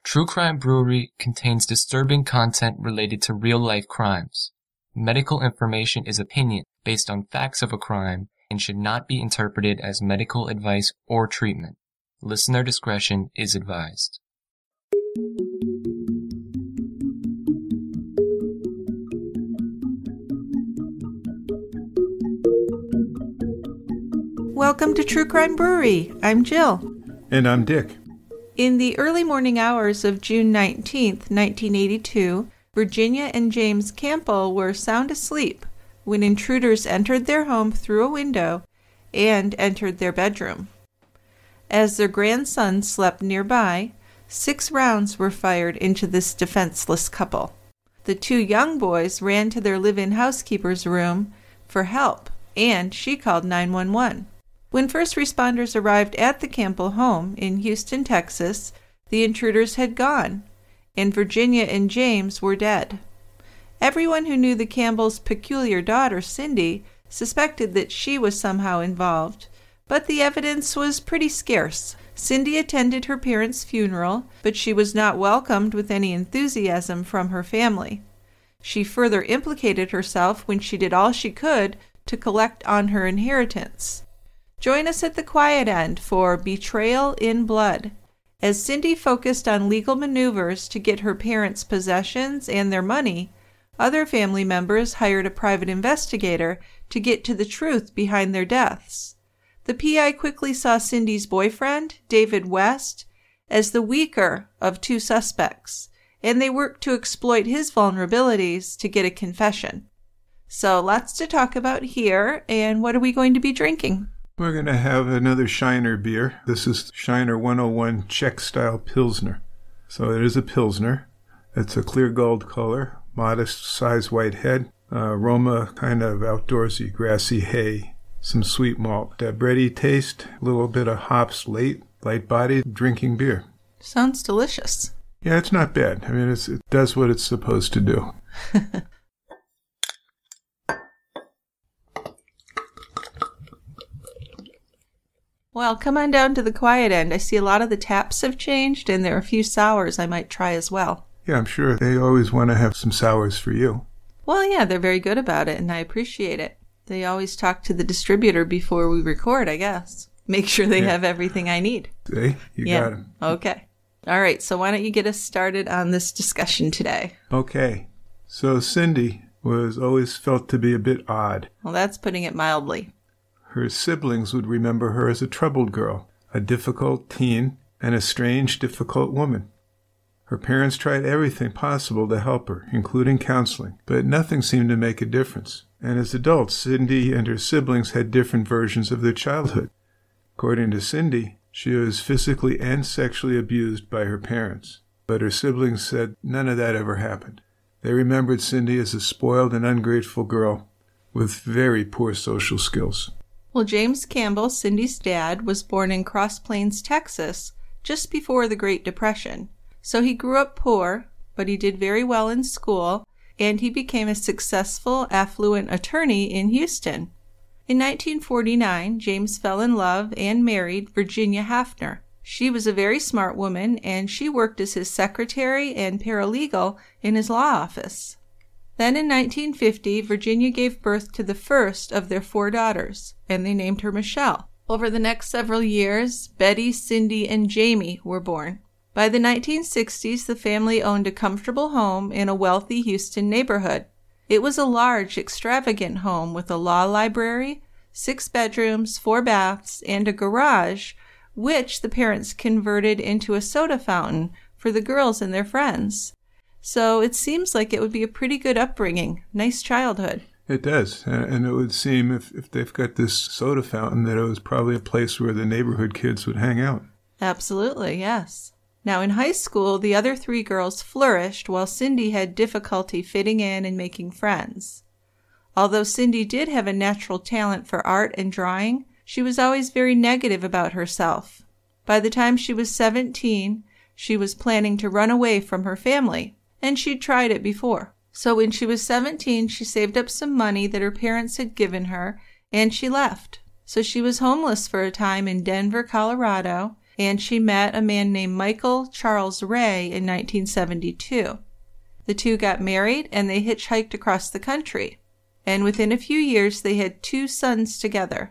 True Crime Brewery contains disturbing content related to real-life crimes. Medical information is opinion based on facts of a crime and should not be interpreted as medical advice or treatment. Listener discretion is advised. Welcome to True Crime Brewery. I'm Jill. And I'm Dick. In the early morning hours of June 19th, 1982, Virginia and James Campbell were sound asleep when intruders entered their home through a window and entered their bedroom. As their grandson slept nearby, 6 rounds were fired into this defenseless couple. The 2 young boys ran to their live-in housekeeper's room for help, and she called 911. When first responders arrived at the Campbell home in Houston, Texas, the intruders had gone, and Virginia and James were dead. Everyone who knew the Campbells' peculiar daughter, Cindy, suspected that she was somehow involved, but the evidence was pretty scarce. Cindy attended her parents' funeral, but she was not welcomed with any enthusiasm from her family. She further implicated herself when she did all she could to collect on her inheritance. Join us at the quiet end for Betrayal in Blood, as Cindy focused on legal maneuvers to get her parents' possessions and their money. Other family members hired a private investigator to get to the truth behind their deaths. The PI quickly saw Cindy's boyfriend, David West, as the weaker of 2 suspects, and they worked to exploit his vulnerabilities to get a confession. So lots to talk about here, and what are we going to be drinking? We're going to have another Shiner beer. This is Shiner 101 Czech-style Pilsner. So it is a Pilsner. It's a clear gold color, modest size white head, aroma kind of outdoorsy, grassy hay, some sweet malt. Bready taste, a little bit of hops, light-bodied drinking beer. Sounds delicious. Yeah, it's not bad. I mean, it does what it's supposed to do. Well, come on down to the quiet end. I see a lot of the taps have changed, and there are a few sours I might try as well. Yeah, I'm sure they always want to have some sours for you. Well, yeah, they're very good about it, and I appreciate it. They always talk to the distributor before we record, I guess. Make sure they have everything I need. See? You got them. Okay. All right, so why don't you get us started on this discussion today? Okay. So Cindy was always felt to be a bit odd. Well, that's putting it mildly. Her siblings would remember her as a troubled girl, a difficult teen, and a strange, difficult woman. Her parents tried everything possible to help her, including counseling, but nothing seemed to make a difference. And as adults, Cindy and her siblings had different versions of their childhood. According to Cindy, she was physically and sexually abused by her parents, but her siblings said none of that ever happened. They remembered Cindy as a spoiled and ungrateful girl with very poor social skills. Well, James Campbell, Cindy's dad, was born in Cross Plains, Texas, just before the Great Depression. So he grew up poor, but he did very well in school, and he became a successful, affluent attorney in Houston. In 1949, James fell in love and married Virginia Hafner. She was a very smart woman, and she worked as his secretary and paralegal in his law office. Then in 1950, Virginia gave birth to the first of their 4 daughters, and they named her Michelle. Over the next several years, Betty, Cindy, and Jamie were born. By the 1960s, the family owned a comfortable home in a wealthy Houston neighborhood. It was a large, extravagant home with a law library, 6 bedrooms, 4 baths, and a garage, which the parents converted into a soda fountain for the girls and their friends. So it seems like it would be a pretty good upbringing. Nice childhood. It does. And it would seem, if they've got this soda fountain, that it was probably a place where the neighborhood kids would hang out. Absolutely, yes. Now, in high school, the other 3 girls flourished while Cindy had difficulty fitting in and making friends. Although Cindy did have a natural talent for art and drawing, she was always very negative about herself. By the time she was 17, she was planning to run away from her family. And she'd tried it before. So when she was 17, she saved up some money that her parents had given her, and she left. So she was homeless for a time in Denver, Colorado, and she met a man named Michael Charles Ray in 1972. The two got married and they hitchhiked across the country, and within a few years they had 2 sons together.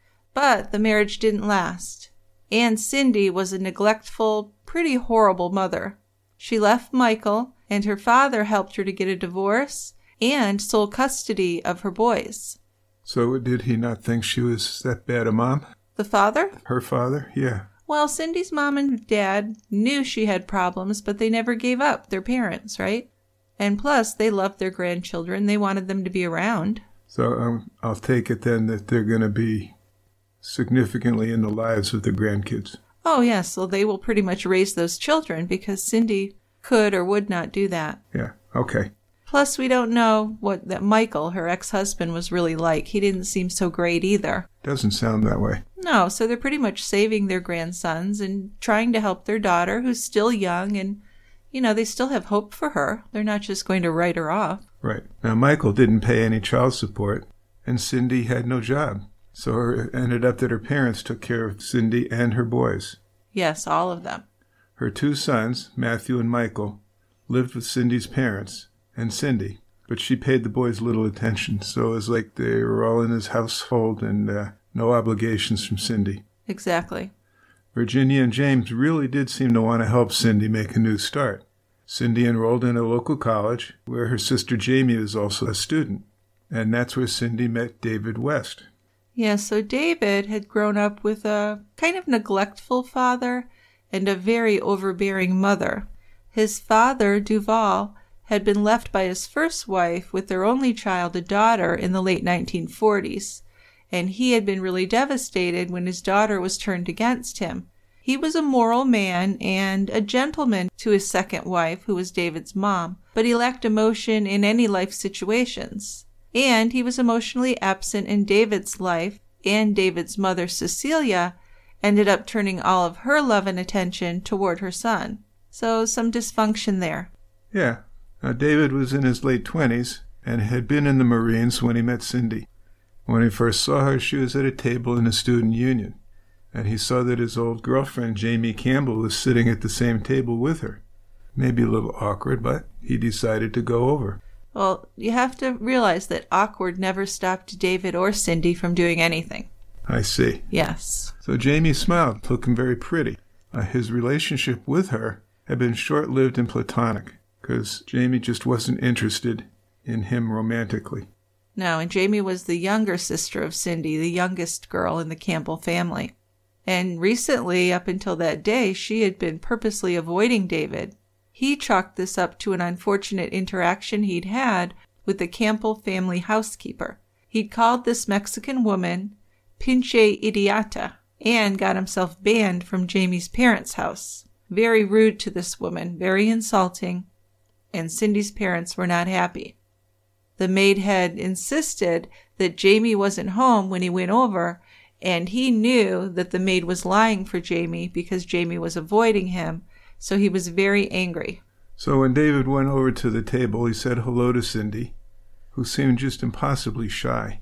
But the marriage didn't last. Aunt Cindy was a neglectful, pretty horrible mother. She left Michael, and her father helped her to get a divorce and sole custody of her boys. So did he not think she was that bad a mom? The father? Her father? Yeah. Well, Cindy's mom and dad knew she had problems, but they never gave up their parents, right? And plus, they loved their grandchildren. They wanted them to be around. So I'll take it then that they're going to be significantly in the lives of the grandkids. Oh, yes. Well, they will pretty much raise those children because Cindy could or would not do that. Yeah, okay. Plus, we don't know what that Michael, her ex-husband, was really like. He didn't seem so great either. Doesn't sound that way. No, so they're pretty much saving their grandsons and trying to help their daughter, who's still young, and, they still have hope for her. They're not just going to write her off. Right. Now, Michael didn't pay any child support, and Cindy had no job. So it ended up that her parents took care of Cindy and her boys. Yes, all of them. Her 2 sons, Matthew and Michael, lived with Cindy's parents and Cindy, but she paid the boys little attention, so it was like they were all in his household and no obligations from Cindy. Exactly. Virginia and James really did seem to want to help Cindy make a new start. Cindy enrolled in a local college where her sister Jamie was also a student, and that's where Cindy met David West. Yeah, so David had grown up with a kind of neglectful father and a very overbearing mother. His father, Duval, had been left by his first wife with their only child, a daughter, in the late 1940s, and he had been really devastated when his daughter was turned against him. He was a moral man and a gentleman to his second wife, who was David's mom, but he lacked emotion in any life situations. And he was emotionally absent in David's life, and David's mother, Cecilia, ended up turning all of her love and attention toward her son. So some dysfunction there. Yeah. Now, David was in his late 20s and had been in the Marines when he met Cindy. When he first saw her, she was at a table in the student union, and he saw that his old girlfriend, Jamie Campbell, was sitting at the same table with her. Maybe a little awkward, but he decided to go over. Well, you have to realize that awkward never stopped David or Cindy from doing anything. I see. Yes. So Jamie smiled, looking very pretty. His relationship with her had been short-lived and platonic, because Jamie just wasn't interested in him romantically. No, and Jamie was the younger sister of Cindy, the youngest girl in the Campbell family. And recently, up until that day, she had been purposely avoiding David. He chalked this up to an unfortunate interaction he'd had with the Campbell family housekeeper. He'd called this Mexican woman Pinche Idiota and got himself banned from Jamie's parents' house. Very rude to this woman, very insulting, and Cindy's parents were not happy. The maid had insisted that Jamie wasn't home when he went over, and he knew that the maid was lying for Jamie because Jamie was avoiding him, so he was very angry. So when David went over to the table, he said hello to Cindy, who seemed just impossibly shy.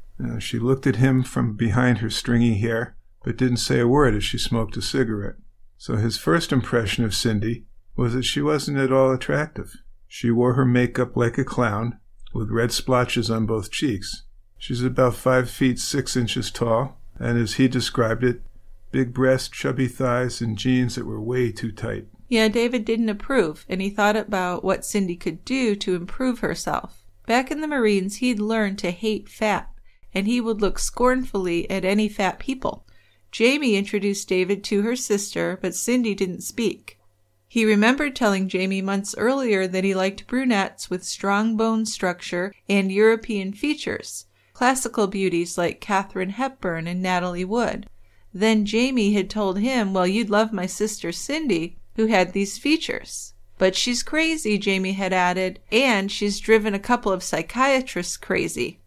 She looked at him from behind her stringy hair, but didn't say a word as she smoked a cigarette. So his first impression of Cindy was that she wasn't at all attractive. She wore her makeup like a clown, with red splotches on both cheeks. She's about 5 feet 6 inches tall, and as he described it, big breasts, chubby thighs, and jeans that were way too tight. Yeah, David didn't approve, and he thought about what Cindy could do to improve herself. Back in the Marines, he'd learned to hate fat, and he would look scornfully at any fat people. Jamie introduced David to her sister, but Cindy didn't speak. He remembered telling Jamie months earlier that he liked brunettes with strong bone structure and European features, classical beauties like Katharine Hepburn and Natalie Wood. Then Jamie had told him, well, you'd love my sister Cindy, who had these features. But she's crazy, Jamie had added, and she's driven a couple of psychiatrists crazy.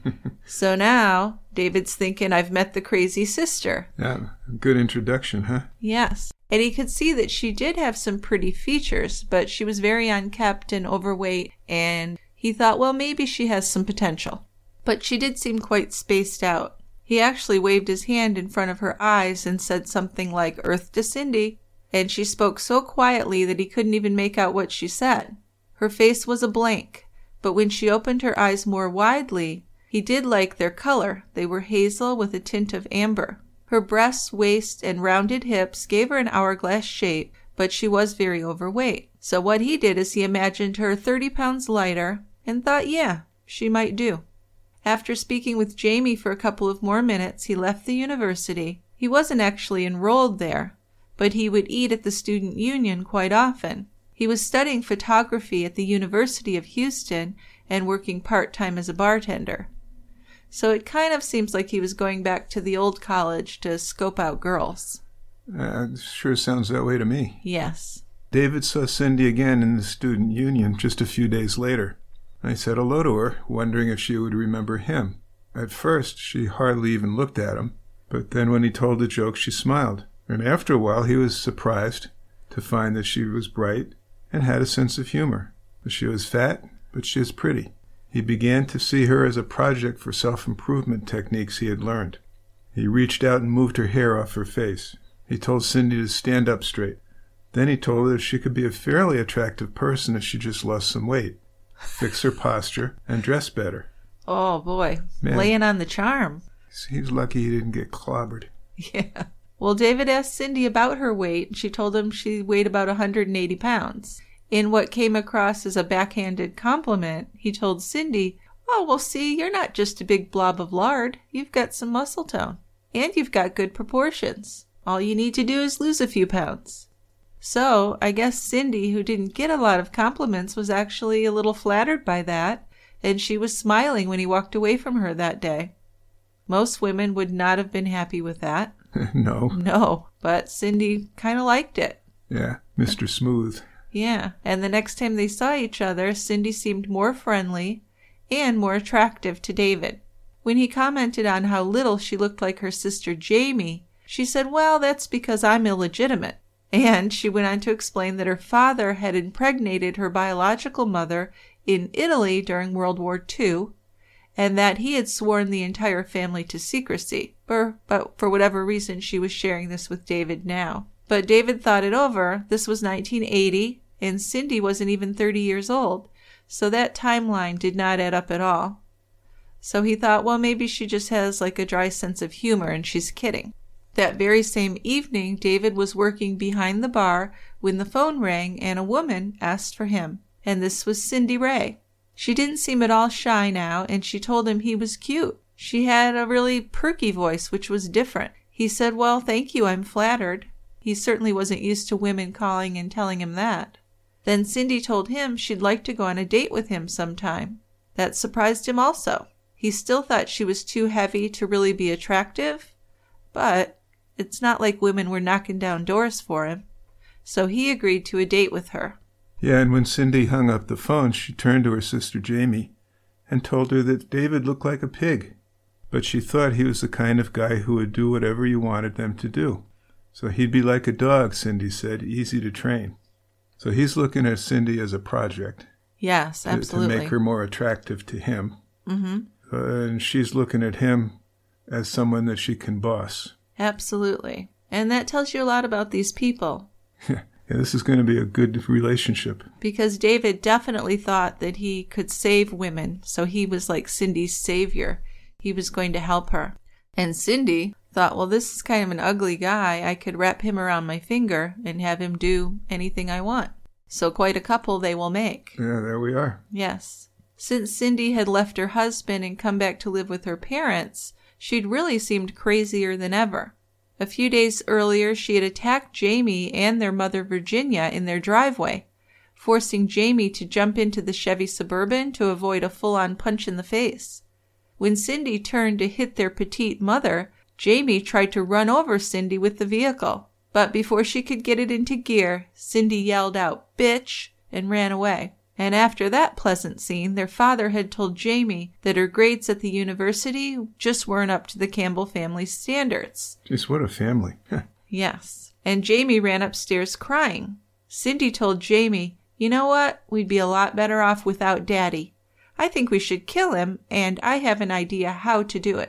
So now, David's thinking, I've met the crazy sister. Yeah, good introduction, huh? Yes. And he could see that she did have some pretty features, but she was very unkempt and overweight, and he thought, well, maybe she has some potential. But she did seem quite spaced out. He actually waved his hand in front of her eyes and said something like, "Earth to Cindy," and she spoke so quietly that he couldn't even make out what she said. Her face was a blank, but when she opened her eyes more widely, he did like their color. They were hazel with a tint of amber. Her breasts, waist, and rounded hips gave her an hourglass shape, but she was very overweight. So what he did is he imagined her 30 pounds lighter and thought, yeah, she might do. After speaking with Jamie for a couple of more minutes, he left the university. He wasn't actually enrolled there, but he would eat at the student union quite often. He was studying photography at the University of Houston and working part-time as a bartender. So it kind of seems like he was going back to the old college to scope out girls. Sure sounds that way to me. Yes. David saw Cindy again in the student union just a few days later. I said hello to her, wondering if she would remember him. At first, she hardly even looked at him, but then when he told a joke, she smiled. And after a while, he was surprised to find that she was bright and had a sense of humor. She was fat, but she was pretty. He began to see her as a project for self-improvement techniques he had learned. He reached out and moved her hair off her face. He told Cindy to stand up straight. Then he told her she could be a fairly attractive person if she just lost some weight, fix her posture, and dress better. Oh, boy. Man. Laying on the charm. He's lucky he didn't get clobbered. Yeah. Well, David asked Cindy about her weight, and she told him she weighed about 180 pounds. In what came across as a backhanded compliment, he told Cindy, "Oh, well, see, you're not just a big blob of lard. You've got some muscle tone. And you've got good proportions. All you need to do is lose a few pounds." So, I guess Cindy, who didn't get a lot of compliments, was actually a little flattered by that, and she was smiling when he walked away from her that day. Most women would not have been happy with that. No, but Cindy kind of liked it. Yeah, Mr. Smooth. Yeah, and the next time they saw each other, Cindy seemed more friendly and more attractive to David. When he commented on how little she looked like her sister Jamie, she said, "Well, that's because I'm illegitimate." And she went on to explain that her father had impregnated her biological mother in Italy during World War II, and that he had sworn the entire family to secrecy. But for whatever reason, she was sharing this with David now. But David thought it over. This was 1980, and Cindy wasn't even 30 years old, so that timeline did not add up at all. So he thought, well, maybe she just has like a dry sense of humor and she's kidding. That very same evening, David was working behind the bar when the phone rang and a woman asked for him. And this was Cindy Ray. She didn't seem at all shy now, and she told him he was cute. She had a really perky voice, which was different. He said, "Well, thank you, I'm flattered." He certainly wasn't used to women calling and telling him that. Then Cindy told him she'd like to go on a date with him sometime. That surprised him also. He still thought she was too heavy to really be attractive, but it's not like women were knocking down doors for him. So he agreed to a date with her. Yeah, and when Cindy hung up the phone, she turned to her sister Jamie and told her that David looked like a pig. But she thought he was the kind of guy who would do whatever you wanted them to do. So he'd be like a dog, Cindy said, easy to train. So he's looking at Cindy as a project. Yes, absolutely. To make her more attractive to him. Mm-hmm. And she's looking at him as someone that she can boss. Absolutely. And that tells you a lot about these people. Yeah, this is going to be a good relationship. Because David definitely thought that he could save women, so he was like Cindy's savior. He was going to help her. And Cindy thought, well, this is kind of an ugly guy. I could wrap him around my finger and have him do anything I want. So quite a couple they will make. Yeah, there we are. Yes. Since Cindy had left her husband and come back to live with her parents, she'd really seemed crazier than ever. A few days earlier, she had attacked Jamie and their mother Virginia in their driveway, forcing Jamie to jump into the Chevy Suburban to avoid a full-on punch in the face. When Cindy turned to hit their petite mother, Jamie tried to run over Cindy with the vehicle. But before she could get it into gear, Cindy yelled out, "Bitch!" and ran away. And after that pleasant scene, their father had told Jamie that her grades at the university just weren't up to the Campbell family's standards. Jeez, what a family. Yes. And Jamie ran upstairs crying. Cindy told Jamie, "You know what? We'd be a lot better off without Daddy. I think we should kill him, and I have an idea how to do it."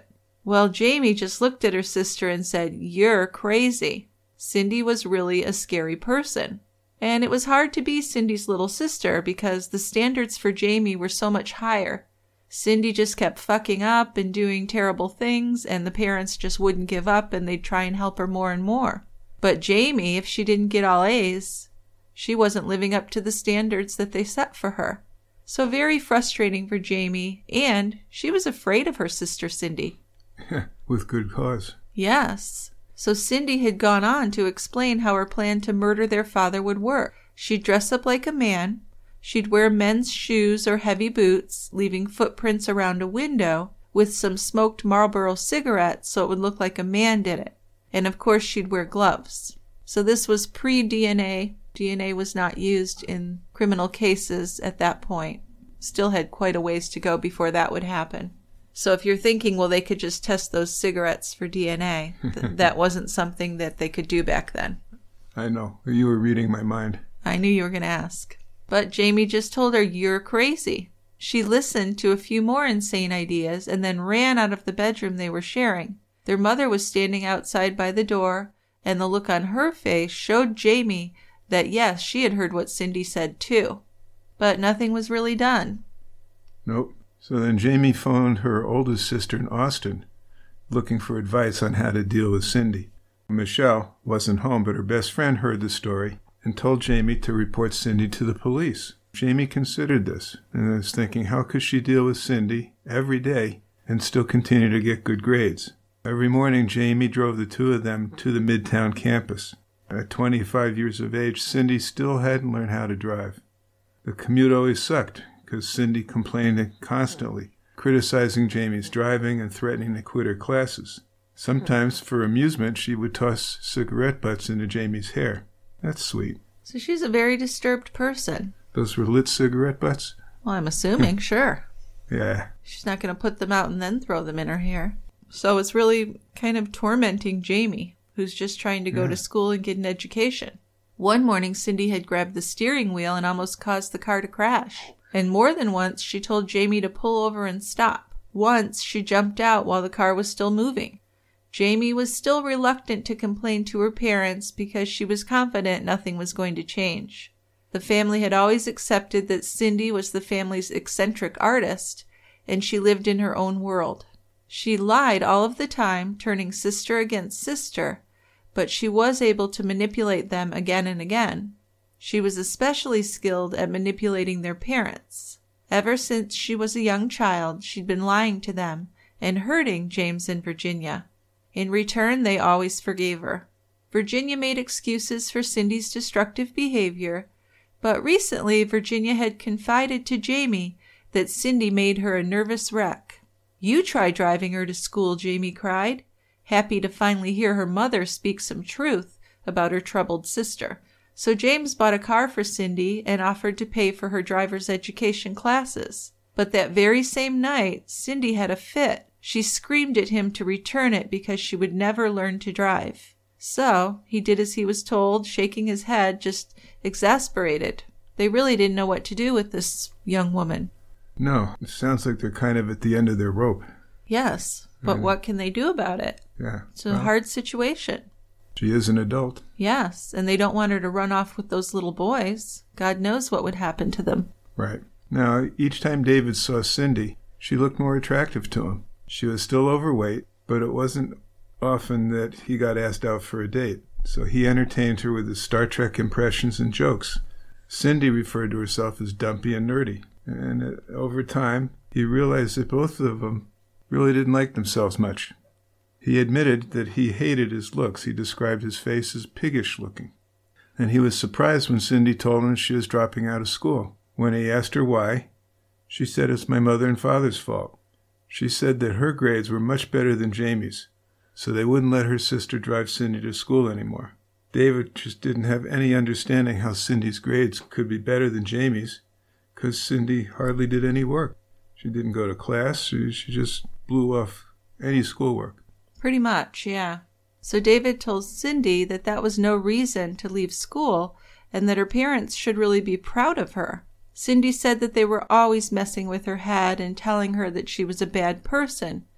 Well, Jamie just looked at her sister and said, "You're crazy." Cindy was really a scary person. And it was hard to be Cindy's little sister because the standards for Jamie were so much higher. Cindy just kept fucking up and doing terrible things, and the parents just wouldn't give up and they'd try and help her more and more. But Jamie, if she didn't get all A's, she wasn't living up to the standards that they set for her. So very frustrating for Jamie, and she was afraid of her sister Cindy. With good cause. Yes. So Cindy had gone on to explain how her plan to murder their father would work. She'd dress up like a man. She'd wear men's shoes or heavy boots, leaving footprints around a window, with some smoked Marlboro cigarettes so it would look like a man did it. And of course she'd wear gloves. So this was pre-DNA. DNA was not used in criminal cases at that point. Still had quite a ways to go before that would happen. So if you're thinking, well, they could just test those cigarettes for DNA, that wasn't something that they could do back then. I know. You were reading my mind. I knew you were going to ask. But Jamie just told her, "You're crazy." She listened to a few more insane ideas and then ran out of the bedroom they were sharing. Their mother was standing outside by the door, and the look on her face showed Jamie that, yes, she had heard what Cindy said too. But nothing was really done. Nope. So then Jamie phoned her oldest sister in Austin, looking for advice on how to deal with Cindy. Michelle wasn't home, but her best friend heard the story and told Jamie to report Cindy to the police. Jamie considered this and was thinking, how could she deal with Cindy every day and still continue to get good grades? Every morning, Jamie drove the two of them to the Midtown campus. At 25 years of age, Cindy still hadn't learned how to drive. The commute always sucked because Cindy complained constantly, criticizing Jamie's driving and threatening to quit her classes. Sometimes, for amusement, she would toss cigarette butts into Jamie's hair. That's sweet. So she's a very disturbed person. Those were lit cigarette butts? Well, I'm assuming, sure. Yeah. She's not going to put them out and then throw them in her hair. So it's really kind of tormenting Jamie, who's just trying to go to school and get an education. One morning, Cindy had grabbed the steering wheel and almost caused the car to crash. And more than once, she told Jamie to pull over and stop. Once, she jumped out while the car was still moving. Jamie was still reluctant to complain to her parents because she was confident nothing was going to change. The family had always accepted that Cindy was the family's eccentric artist, and she lived in her own world. She lied all of the time, turning sister against sister, but she was able to manipulate them again and again. She was especially skilled at manipulating their parents. Ever since she was a young child, she'd been lying to them and hurting James and Virginia. In return, they always forgave her. Virginia made excuses for Cindy's destructive behavior, but recently Virginia had confided to Jamie that Cindy made her a nervous wreck. "You try driving her to school," Jamie cried, happy to finally hear her mother speak some truth about her troubled sister. So James bought a car for Cindy and offered to pay for her driver's education classes. But that very same night, Cindy had a fit. She screamed at him to return it because she would never learn to drive. So he did as he was told, shaking his head, just exasperated. They really didn't know what to do with this young woman. No, it sounds like they're kind of at the end of their rope. Yes, but what can they do about it? Yeah. It's a hard situation. She is an adult. Yes, and they don't want her to run off with those little boys. God knows what would happen to them. Right. Now, each time David saw Cindy, she looked more attractive to him. She was still overweight, but it wasn't often that he got asked out for a date, so he entertained her with his Star Trek impressions and jokes. Cindy referred to herself as dumpy and nerdy, and over time, he realized that both of them really didn't like themselves much. He admitted that he hated his looks. He described his face as piggish looking. And he was surprised when Cindy told him she was dropping out of school. When he asked her why, she said, "It's my mother and father's fault." She said that her grades were much better than Jamie's, so they wouldn't let her sister drive Cindy to school anymore. David just didn't have any understanding how Cindy's grades could be better than Jamie's, because Cindy hardly did any work. She didn't go to class. She just blew off any schoolwork. Pretty much, yeah. So David told Cindy that that was no reason to leave school and that her parents should really be proud of her. Cindy said that they were always messing with her head and telling her that she was a bad person.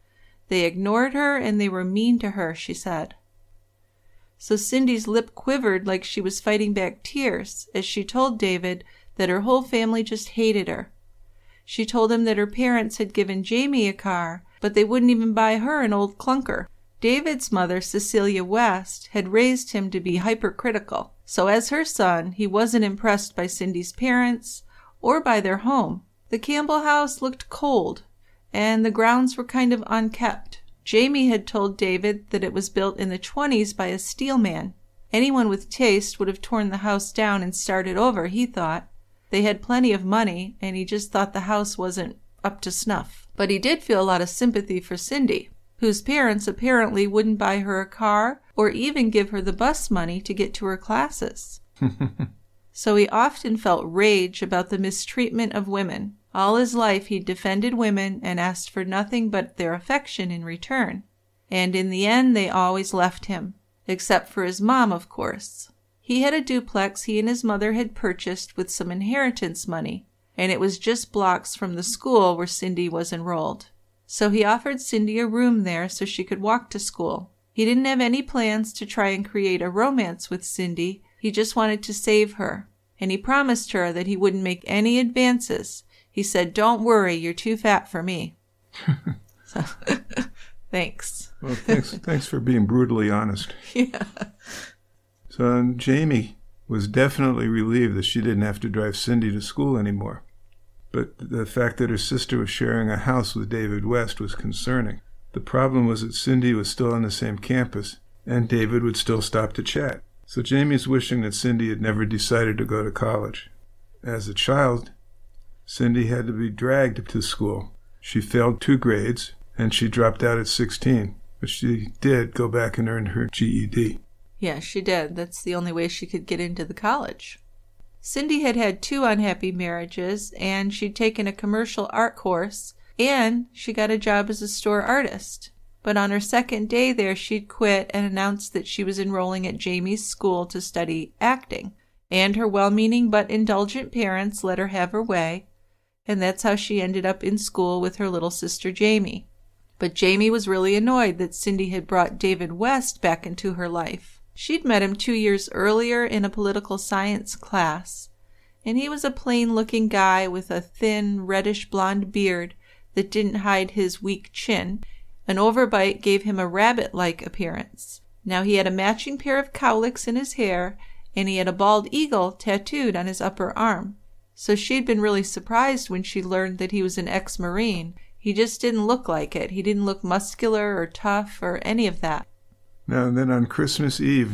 They ignored her and they were mean to her, she said. So Cindy's lip quivered like she was fighting back tears as she told David that her whole family just hated her. She told him that her parents had given Jamie a car, but they wouldn't even buy her an old clunker. David's mother, Cecilia West, had raised him to be hypercritical, so as her son, he wasn't impressed by Cindy's parents or by their home. The Campbell house looked cold, and the grounds were kind of unkept. Jamie had told David that it was built in the 1920s by a steel man. Anyone with taste would have torn the house down and started over, he thought. They had plenty of money, and he just thought the house wasn't up to snuff. But he did feel a lot of sympathy for Cindy, whose parents apparently wouldn't buy her a car or even give her the bus money to get to her classes. So he often felt rage about the mistreatment of women. All his life he'd defended women and asked for nothing but their affection in return. And in the end they always left him, except for his mom, of course. He had a duplex he and his mother had purchased with some inheritance money, and it was just blocks from the school where Cindy was enrolled. So he offered Cindy a room there so she could walk to school. He didn't have any plans to try and create a romance with Cindy. He just wanted to save her. And he promised her that he wouldn't make any advances. He said, "Don't worry, you're too fat for me." So, thanks. Well, thanks for being brutally honest. Yeah. So Jamie was definitely relieved that she didn't have to drive Cindy to school anymore. But the fact that her sister was sharing a house with David West was concerning. The problem was that Cindy was still on the same campus, and David would still stop to chat. So Jamie's wishing that Cindy had never decided to go to college. As a child, Cindy had to be dragged to school. She failed 2 grades, and she dropped out at 16. But she did go back and earn her GED. Yeah, she did. That's the only way she could get into the college. Cindy had had 2 unhappy marriages, and she'd taken a commercial art course, and she got a job as a store artist. But on her second day there, she'd quit and announced that she was enrolling at Jamie's school to study acting. And her well-meaning but indulgent parents let her have her way, and that's how she ended up in school with her little sister Jamie. But Jamie was really annoyed that Cindy had brought David West back into her life. She'd met him 2 years earlier in a political science class, and he was a plain-looking guy with a thin, reddish-blonde beard that didn't hide his weak chin. An overbite gave him a rabbit-like appearance. Now he had a matching pair of cowlicks in his hair, and he had a bald eagle tattooed on his upper arm. So she'd been really surprised when she learned that he was an ex-Marine. He just didn't look like it. He didn't look muscular or tough or any of that. Now, then on Christmas Eve,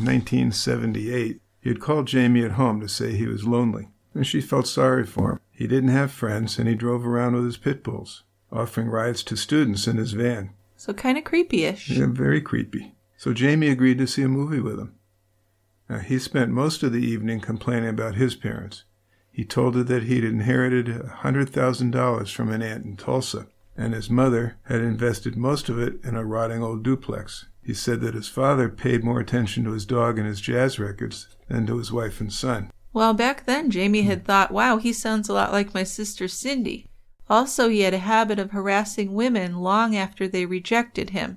1978, he had called Jamie at home to say he was lonely, and she felt sorry for him. He didn't have friends, and he drove around with his pit bulls, offering rides to students in his van. So kind of creepy-ish. Yeah, very creepy. So Jamie agreed to see a movie with him. Now, he spent most of the evening complaining about his parents. He told her that he'd inherited $100,000 from an aunt in Tulsa, and his mother had invested most of it in a rotting old duplex. He said that his father paid more attention to his dog and his jazz records than to his wife and son. Well, back then, Jamie had thought, wow, he sounds a lot like my sister Cindy. Also, he had a habit of harassing women long after they rejected him.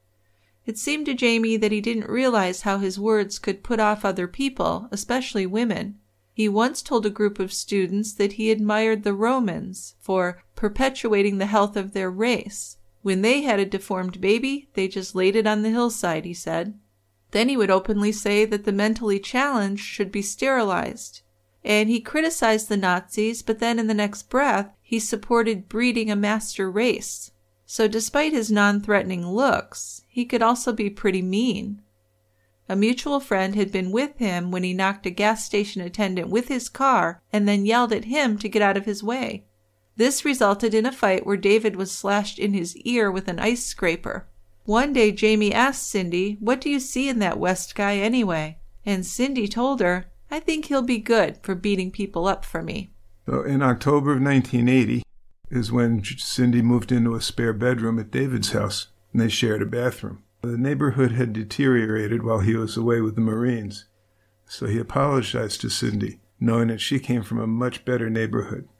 It seemed to Jamie that he didn't realize how his words could put off other people, especially women. He once told a group of students that he admired the Romans for perpetuating the health of their race. When they had a deformed baby, they just laid it on the hillside, he said. Then he would openly say that the mentally challenged should be sterilized. And he criticized the Nazis, but then in the next breath, he supported breeding a master race. So despite his non-threatening looks, he could also be pretty mean. A mutual friend had been with him when he knocked a gas station attendant with his car and then yelled at him to get out of his way. This resulted in a fight where David was slashed in his ear with an ice scraper. One day Jamie asked Cindy, "What do you see in that West guy anyway?" And Cindy told her, "I think he'll be good for beating people up for me." So in October of 1980 is when Cindy moved into a spare bedroom at David's house, and they shared a bathroom. The neighborhood had deteriorated while he was away with the Marines, so he apologized to Cindy, knowing that she came from a much better neighborhood.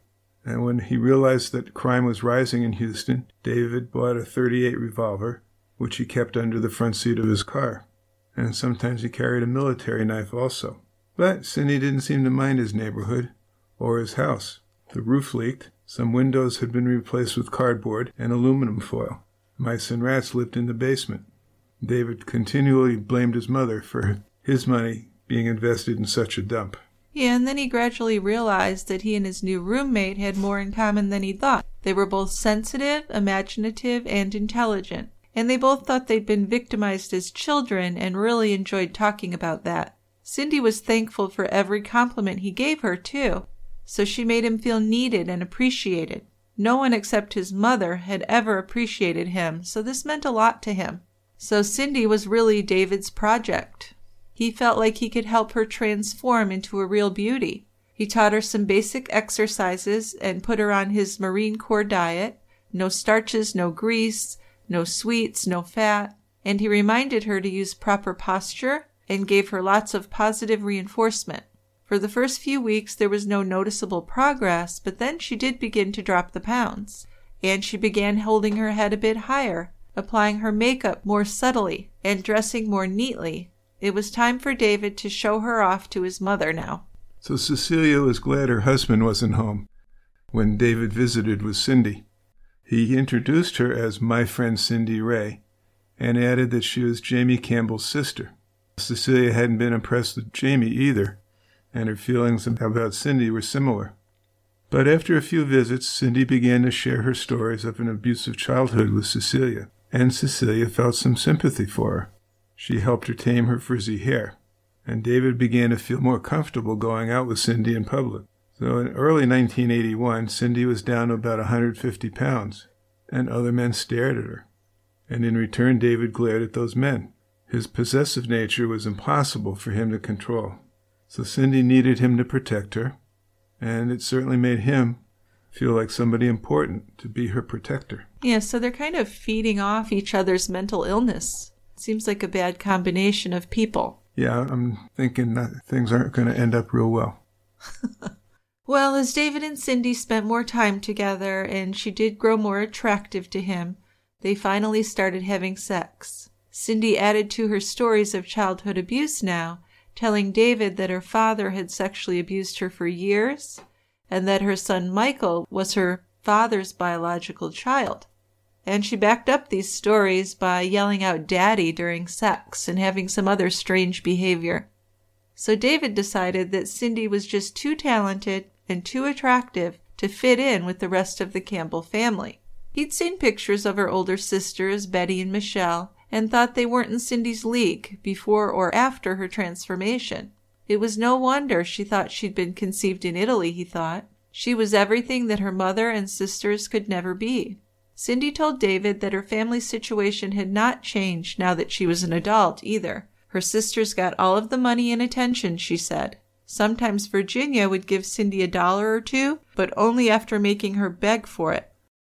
And when he realized that crime was rising in Houston, David bought a .38 revolver, which he kept under the front seat of his car. And sometimes he carried a military knife also. But Cindy didn't seem to mind his neighborhood or his house. The roof leaked, some windows had been replaced with cardboard and aluminum foil. Mice and rats lived in the basement. David continually blamed his mother for his money being invested in such a dump. Yeah, and then he gradually realized that he and his new roommate had more in common than he thought. They were both sensitive, imaginative, and intelligent. And they both thought they'd been victimized as children and really enjoyed talking about that. Cindy was thankful for every compliment he gave her, too. So she made him feel needed and appreciated. No one except his mother had ever appreciated him, so this meant a lot to him. So Cindy was really David's project. He felt like he could help her transform into a real beauty. He taught her some basic exercises and put her on his Marine Corps diet. No starches, no grease, no sweets, no fat. And he reminded her to use proper posture and gave her lots of positive reinforcement. For the first few weeks, there was no noticeable progress, but then she did begin to drop the pounds. And she began holding her head a bit higher, applying her makeup more subtly, and dressing more neatly. It was time for David to show her off to his mother now. So Cecilia was glad her husband wasn't home when David visited with Cindy. He introduced her as my friend Cindy Ray and added that she was Jamie Campbell's sister. Cecilia hadn't been impressed with Jamie either, and her feelings about Cindy were similar. But after a few visits, Cindy began to share her stories of an abusive childhood with Cecilia, and Cecilia felt some sympathy for her. She helped her tame her frizzy hair, and David began to feel more comfortable going out with Cindy in public. So in early 1981, Cindy was down to about 150 pounds, and other men stared at her. And in return, David glared at those men. His possessive nature was impossible for him to control. So Cindy needed him to protect her, and it certainly made him feel like somebody important to be her protector. Yeah, so they're kind of feeding off each other's mental illness. Seems like a bad combination of people. Yeah, I'm thinking that things aren't going to end up real well. Well, as David and Cindy spent more time together and she did grow more attractive to him, they finally started having sex. Cindy added to her stories of childhood abuse now, telling David that her father had sexually abused her for years and that her son Michael was her father's biological child. And she backed up these stories by yelling out "Daddy" during sex and having some other strange behavior. So David decided that Cindy was just too talented and too attractive to fit in with the rest of the Campbell family. He'd seen pictures of her older sisters, Betty and Michelle, and thought they weren't in Cindy's league before or after her transformation. It was no wonder she thought she'd been conceived in Italy, he thought. She was everything that her mother and sisters could never be. Cindy told David that her family situation had not changed now that she was an adult either. Her sisters got all of the money and attention, she said. Sometimes Virginia would give Cindy $1 or $2, but only after making her beg for it.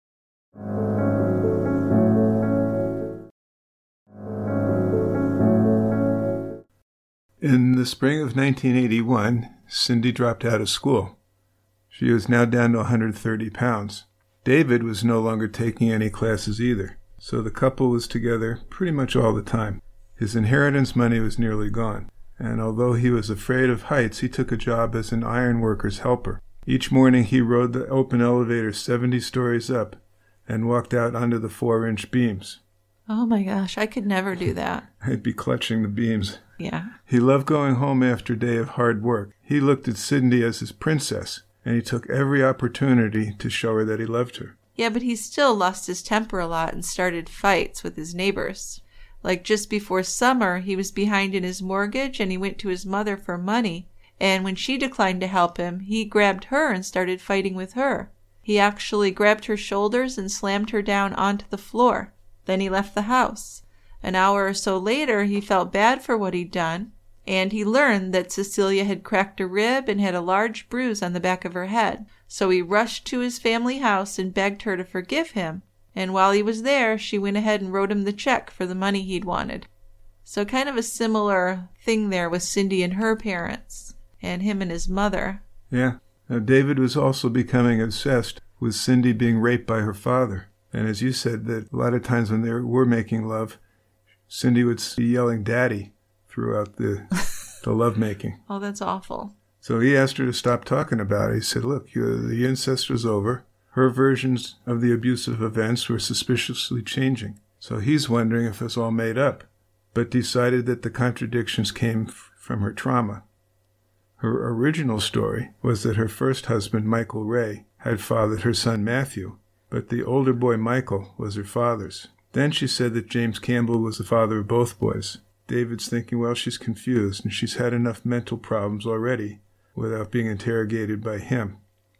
In the spring of 1981, Cindy dropped out of school. She was now down to 130 pounds. David was no longer taking any classes either, so the couple was together pretty much all the time. His inheritance money was nearly gone, and although he was afraid of heights, he took a job as an ironworker's helper. Each morning he rode the open elevator 70 stories up and walked out onto the 4-inch beams. Oh my gosh, I could never do that. I'd be clutching the beams. Yeah. He loved going home after a day of hard work. He looked at Cindy as his princess, and he took every opportunity to show her that he loved her. Yeah, but he still lost his temper a lot and started fights with his neighbors. Like just before summer, he was behind in his mortgage and he went to his mother for money. And when she declined to help him, he grabbed her and started fighting with her. He actually grabbed her shoulders and slammed her down onto the floor. Then he left the house. An hour or so later, he felt bad for what he'd done, and he learned that Cecilia had cracked a rib and had a large bruise on the back of her head. So he rushed to his family house and begged her to forgive him, and while he was there, she went ahead and wrote him the check for the money he'd wanted. So kind of a similar thing there with Cindy and her parents, and him and his mother. Yeah, Now, David was also becoming obsessed with Cindy being raped by her father. And as you said, that a lot of times when they were making love, Cindy would be yelling "Daddy" throughout the lovemaking. Oh, that's awful. So he asked her to stop talking about it. He said, look, the incest was over. Her versions of the abusive events were suspiciously changing. So he's wondering if it's all made up, but decided that the contradictions came from her trauma. Her original story was that her first husband, Michael Ray, had fathered her son Matthew, but the older boy Michael was her father's. Then she said that James Campbell was the father of both boys. David's thinking, well, she's confused, and she's had enough mental problems already without being interrogated by him.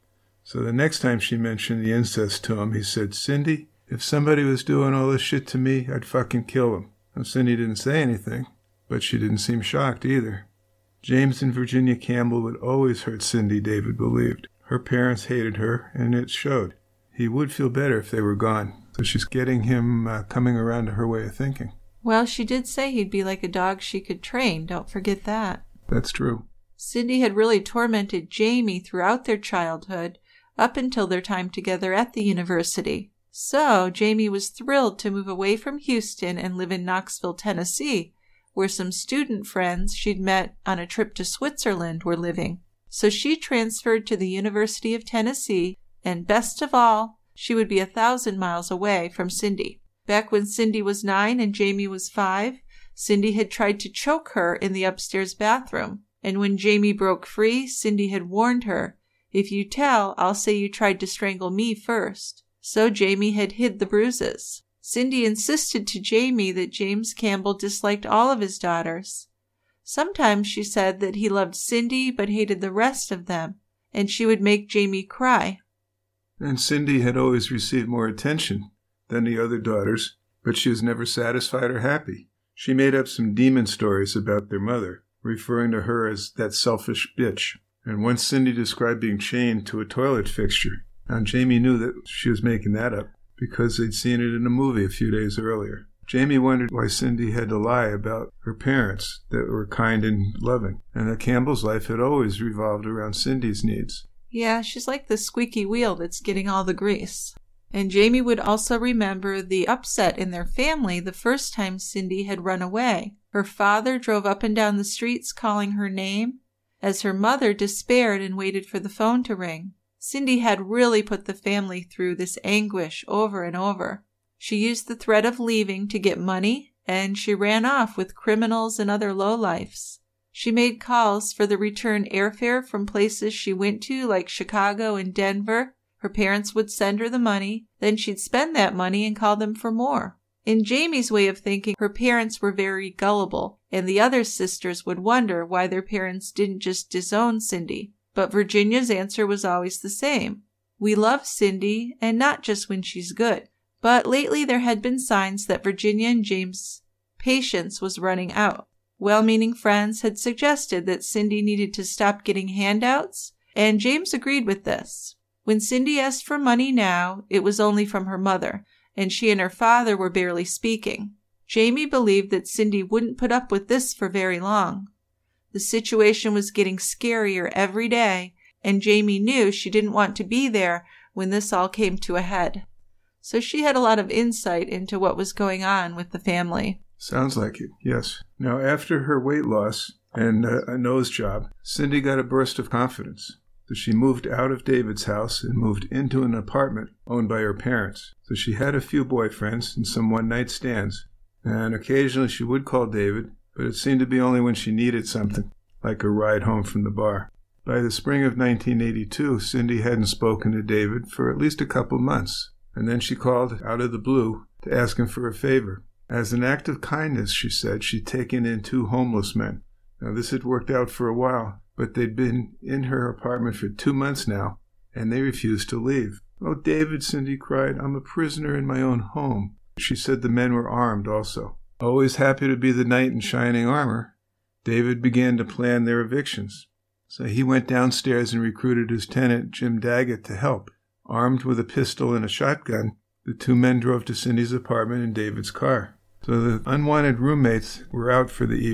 So the next time she mentioned the incest to him, he said, Cindy, if somebody was doing all this shit to me, I'd fucking kill him. Now, Cindy didn't say anything, but she didn't seem shocked either. James and Virginia Campbell would always hurt Cindy, David believed. Her parents hated her, and it showed. He would feel better if they were gone. So she's getting him coming around to her way of thinking. Well, she did say he'd be like a dog she could train. Don't forget that. That's true. Cindy had really tormented Jamie throughout their childhood, up until their time together at the university. So Jamie was thrilled to move away from Houston and live in Knoxville, Tennessee, where some student friends she'd met on a trip to Switzerland were living. So she transferred to the University of Tennessee, and best of all, she would be 1,000 miles away from Cindy. Back when Cindy was 9 and Jamie was 5, Cindy had tried to choke her in the upstairs bathroom. And when Jamie broke free, Cindy had warned her, if you tell, I'll say you tried to strangle me first. So Jamie had hid the bruises. Cindy insisted to Jamie that James Campbell disliked all of his daughters. Sometimes she said that he loved Cindy but hated the rest of them, and she would make Jamie cry. And Cindy had always received more attention than the other daughters, but she was never satisfied or happy. She made up some demon stories about their mother, referring to her as that selfish bitch. And once Cindy described being chained to a toilet fixture, and Jamie knew that she was making that up because they'd seen it in a movie a few days earlier. Jamie wondered why Cindy had to lie about her parents that were kind and loving, and that Campbell's life had always revolved around Cindy's needs. Yeah, she's like the squeaky wheel that's getting all the grease. And Jamie would also remember the upset in their family the first time Cindy had run away. Her father drove up and down the streets calling her name, as her mother despaired and waited for the phone to ring. Cindy had really put the family through this anguish over and over. She used the threat of leaving to get money, and she ran off with criminals and other lowlifes. She made calls for the return airfare from places she went to, like Chicago and Denver. Her parents would send her the money, then she'd spend that money and call them for more. In Jamie's way of thinking, her parents were very gullible, and the other sisters would wonder why their parents didn't just disown Cindy. But Virginia's answer was always the same. We love Cindy, and not just when she's good. But lately there had been signs that Virginia and James' patience was running out. Well-meaning friends had suggested that Cindy needed to stop getting handouts, and James agreed with this. When Cindy asked for money now, it was only from her mother, and she and her father were barely speaking. Jamie believed that Cindy wouldn't put up with this for very long. The situation was getting scarier every day, and Jamie knew she didn't want to be there when this all came to a head. So she had a lot of insight into what was going on with the family. Sounds like it, yes. Now, after her weight loss and a nose job, Cindy got a burst of confidence. So she moved out of David's house and moved into an apartment owned by her parents. So she had a few boyfriends and some one-night stands. And occasionally she would call David, but it seemed to be only when she needed something, like a ride home from the bar. By the spring of 1982, Cindy hadn't spoken to David for at least a couple months. And then she called out of the blue to ask him for a favor. As an act of kindness, she said, she'd taken in 2 homeless men. Now, this had worked out for a while, but they'd been in her apartment for 2 months now, and they refused to leave. "Oh, David," Cindy cried, "I'm a prisoner in my own home." She said the men were armed also. Always happy to be the knight in shining armor, David began to plan their evictions. So he went downstairs and recruited his tenant, Jim Daggett, to help. Armed with a pistol and a shotgun, the 2 men drove to Cindy's apartment in David's car. So the unwanted roommates were out for the evening.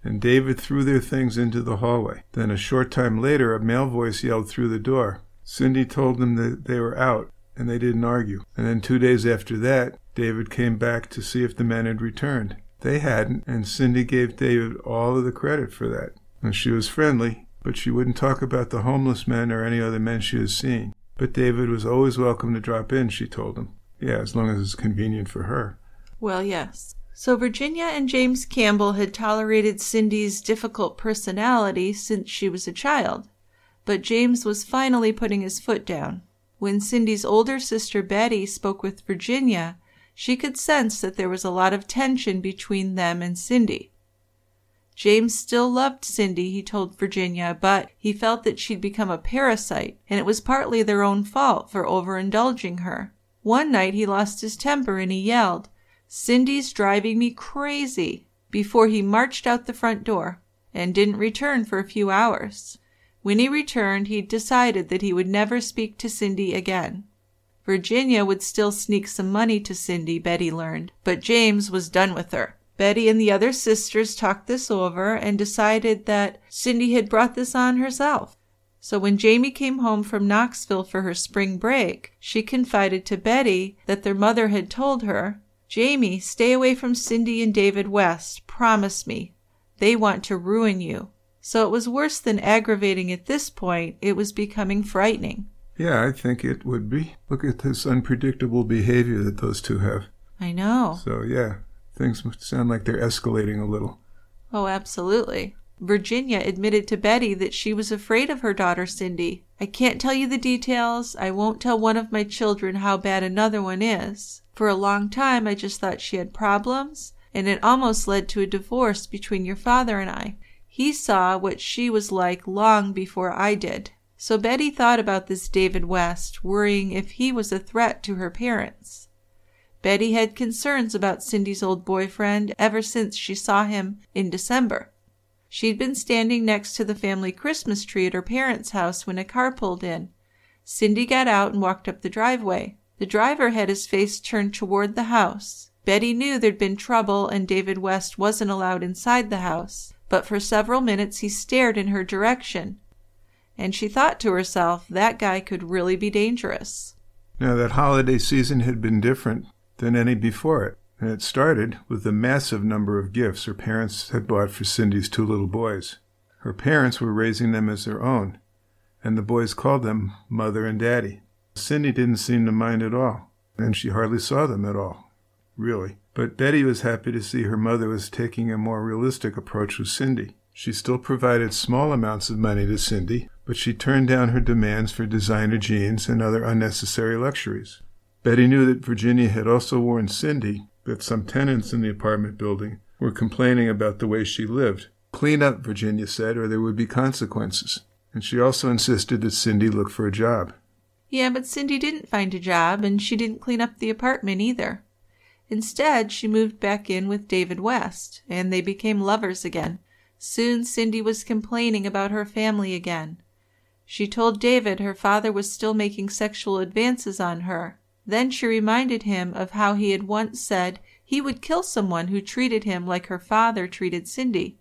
and David threw their things into the hallway. Then a short time later, a male voice yelled through the door. Cindy told them that they were out, and they didn't argue. And then 2 days after that, David came back to see if the men had returned. They hadn't, and Cindy gave David all of the credit for that. And she was friendly, but she wouldn't talk about the homeless men or any other men she was seeing. But David was always welcome to drop in, she told him. Yeah, as long as it's convenient for her. Well, yes. So Virginia and James Campbell had tolerated Cindy's difficult personality since she was a child. But James was finally putting his foot down. When Cindy's older sister Betty spoke with Virginia, she could sense that there was a lot of tension between them and Cindy. James still loved Cindy, he told Virginia, but he felt that she'd become a parasite, and it was partly their own fault for overindulging her. One night he lost his temper and he yelled, "Cindy's driving me crazy," before he marched out the front door, and didn't return for a few hours. When he returned, he'd decided that he would never speak to Cindy again. Virginia would still sneak some money to Cindy, Betty learned, but James was done with her. Betty and the other sisters talked this over and decided that Cindy had brought this on herself. So when Jamie came home from Knoxville for her spring break, she confided to Betty that their mother had told her, "Jamie, stay away from Cindy and David West. Promise me. They want to ruin you." So it was worse than aggravating at this point. It was becoming frightening. Yeah, I think it would be. Look at this unpredictable behavior that those two have. I know. So, yeah, things sound like they're escalating a little. Oh, absolutely. Virginia admitted to Betty that she was afraid of her daughter Cindy. "I can't tell you the details. I won't tell one of my children how bad another one is. For a long time I just thought she had problems, and it almost led to a divorce between your father and I. He saw what she was like long before I did." So Betty thought about this David West, worrying if he was a threat to her parents. Betty had concerns about Cindy's old boyfriend ever since she saw him in December. She'd been standing next to the family Christmas tree at her parents' house when a car pulled in. Cindy got out and walked up the driveway. The driver had his face turned toward the house. Betty knew there'd been trouble and David West wasn't allowed inside the house, but for several minutes he stared in her direction. And she thought to herself, that guy could really be dangerous. Now, that holiday season had been different than any before it, and it started with the massive number of gifts her parents had bought for Cindy's two little boys. Her parents were raising them as their own, and the boys called them Mother and Daddy. Cindy didn't seem to mind at all, and she hardly saw them at all, really. But Betty was happy to see her mother was taking a more realistic approach with Cindy. She still provided small amounts of money to Cindy, but she turned down her demands for designer jeans and other unnecessary luxuries. Betty knew that Virginia had also warned Cindy that some tenants in the apartment building were complaining about the way she lived. "Clean up," Virginia said, "or there would be consequences." And she also insisted that Cindy look for a job. Yeah, but Cindy didn't find a job, and she didn't clean up the apartment either. Instead, she moved back in with David West, and they became lovers again. Soon Cindy was complaining about her family again. She told David her father was still making sexual advances on her. Then she reminded him of how he had once said he would kill someone who treated him like her father treated Cindy.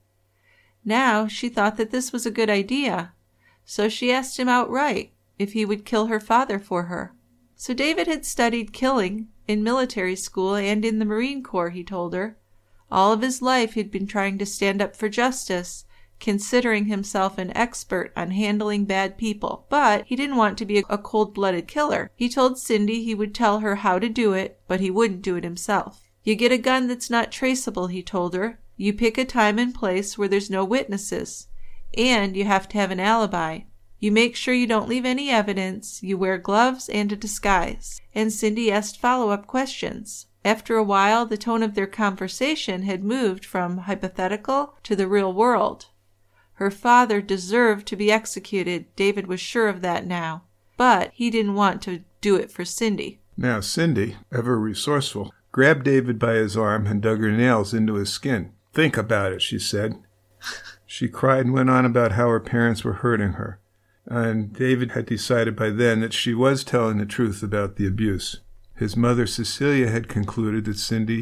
Now she thought that this was a good idea, so she asked him outright if he would kill her father for her. So David had studied killing in military school and in the Marine Corps, he told her. All of his life he'd been trying to stand up for justice, considering himself an expert on handling bad people. But he didn't want to be a cold-blooded killer. He told Cindy he would tell her how to do it, but he wouldn't do it himself. "You get a gun that's not traceable," he told her. "You pick a time and place where there's no witnesses. And you have to have an alibi. You make sure you don't leave any evidence. You wear gloves and a disguise." And Cindy asked follow-up questions. After a while, the tone of their conversation had moved from hypothetical to the real world. Her father deserved to be executed. David was sure of that now. But he didn't want to do it for Cindy. Now Cindy, ever resourceful, grabbed David by his arm and dug her nails into his skin. "Think about it," she said. She cried and went on about how her parents were hurting her. And David had decided by then that she was telling the truth about the abuse. His mother, Cecilia, had concluded that Cindy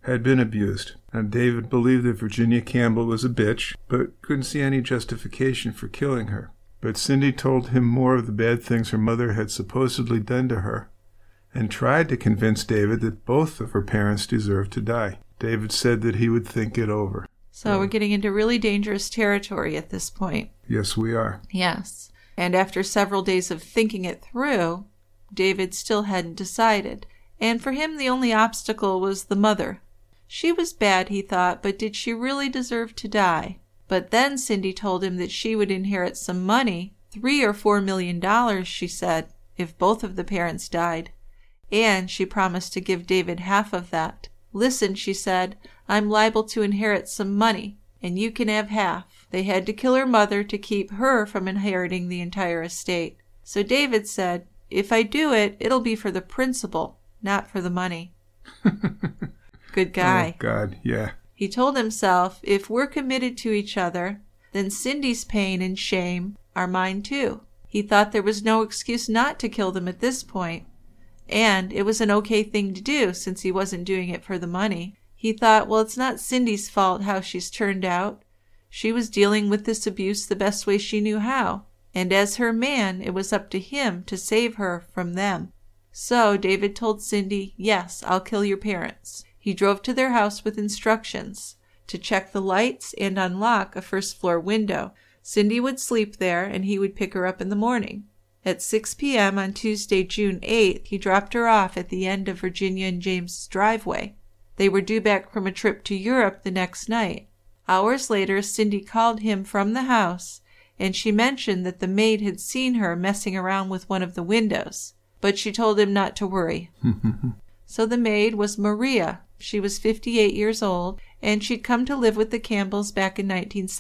had been abused, and David believed that Virginia Campbell was a bitch, but couldn't see any justification for killing her. But Cindy told him more of the bad things her mother had supposedly done to her, and tried to convince David that both of her parents deserved to die. David said that he would think it over. So we're getting into really dangerous territory at this point. Yes, we are. Yes. And after several days of thinking it through, David still hadn't decided. And for him, the only obstacle was the mother. She was bad, he thought, but did she really deserve to die? But then Cindy told him that she would inherit some money, $3 or $4 million, she said, if both of the parents died. And she promised to give David half of that. Listen, she said, I'm liable to inherit some money, and you can have half. They had to kill her mother to keep her from inheriting the entire estate. So David said, if I do it, it'll be for the principal, not for the money. Good guy. Oh, God, yeah. He told himself, if we're committed to each other, then Cindy's pain and shame are mine too. He thought there was no excuse not to kill them at this point. And it was an okay thing to do since he wasn't doing it for the money. He thought, well, it's not Cindy's fault how she's turned out. She was dealing with this abuse the best way she knew how. And as her man, it was up to him to save her from them. So David told Cindy, yes, I'll kill your parents. He drove to their house with instructions to check the lights and unlock a first-floor window. Cindy would sleep there, and he would pick her up in the morning. At 6 p.m. on Tuesday, June 8th, he dropped her off at the end of Virginia and James's driveway. They were due back from a trip to Europe the next night. Hours later, Cindy called him from the house, and she mentioned that the maid had seen her messing around with one of the windows, but she told him not to worry. So the maid was Maria. She was 58 years old, and she'd come to live with the Campbells back in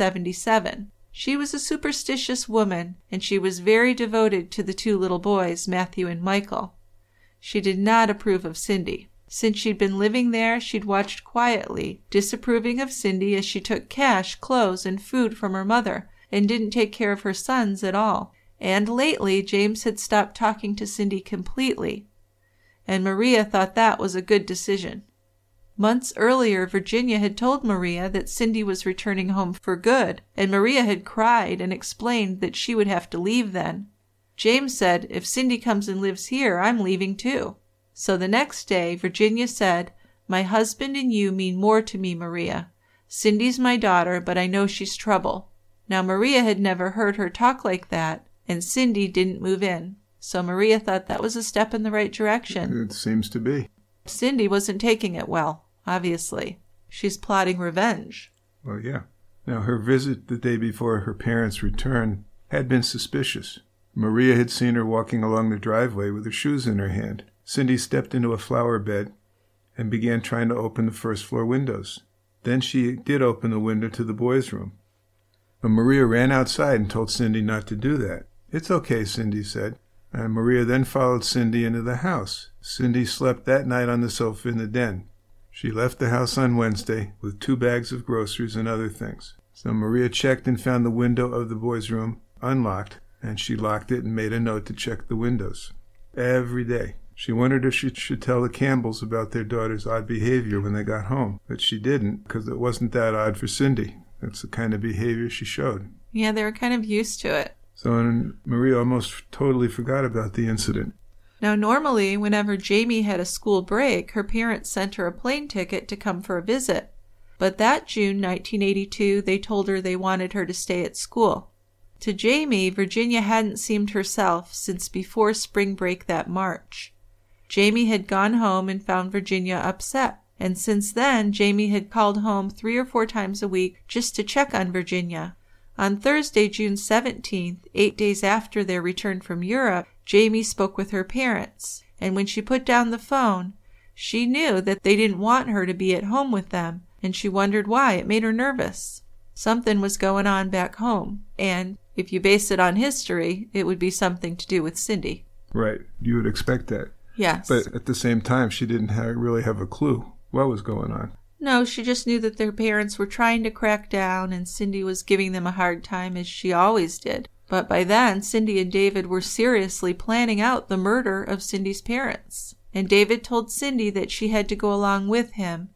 1977. She was a superstitious woman, and she was very devoted to the two little boys, Matthew and Michael. She did not approve of Cindy. Since she'd been living there, she'd watched quietly, disapproving of Cindy as she took cash, clothes, and food from her mother, and didn't take care of her sons at all. And lately, James had stopped talking to Cindy completely, and Maria thought that was a good decision. Months earlier, Virginia had told Maria that Cindy was returning home for good, and Maria had cried and explained that she would have to leave then. James said, if Cindy comes and lives here, I'm leaving too. So the next day, Virginia said, my husband and you mean more to me, Maria. Cindy's my daughter, but I know she's trouble. Now, Maria had never heard her talk like that, and Cindy didn't move in. So Maria thought that was a step in the right direction. It seems to be. Cindy wasn't taking it well, obviously. She's plotting revenge. Well, yeah. Now, her visit the day before her parents' return had been suspicious. Maria had seen her walking along the driveway with her shoes in her hand. Cindy stepped into a flower bed and began trying to open the first-floor windows. Then she did open the window to the boys' room. But Maria ran outside and told Cindy not to do that. It's okay, Cindy said. And Maria then followed Cindy into the house. Cindy slept that night on the sofa in the den. She left the house on Wednesday with 2 bags of groceries and other things. So Maria checked and found the window of the boys' room unlocked, and she locked it and made a note to check the windows every day. She wondered if she should tell the Campbells about their daughter's odd behavior when they got home, but she didn't because it wasn't that odd for Cindy. That's the kind of behavior she showed. Yeah, they were kind of used to it. So Maria almost totally forgot about the incident. Now, normally, whenever Jamie had a school break, her parents sent her a plane ticket to come for a visit. But that June 1982, they told her they wanted her to stay at school. To Jamie, Virginia hadn't seemed herself since before spring break that March. Jamie had gone home and found Virginia upset, and since then, Jamie had called home 3 or 4 times a week just to check on Virginia. On Thursday, June 17th, 8 days after their return from Europe, Jamie spoke with her parents, and when she put down the phone, she knew that they didn't want her to be at home with them, and she wondered why. It made her nervous. Something was going on back home, and if you base it on history, it would be something to do with Cindy. Right. You would expect that. Yes. But at the same time, she didn't really have a clue what was going on. No, she just knew that their parents were trying to crack down, and Cindy was giving them a hard time, as she always did. But by then, Cindy and David were seriously planning out the murder of Cindy's parents. And David told Cindy that she had to go along with him.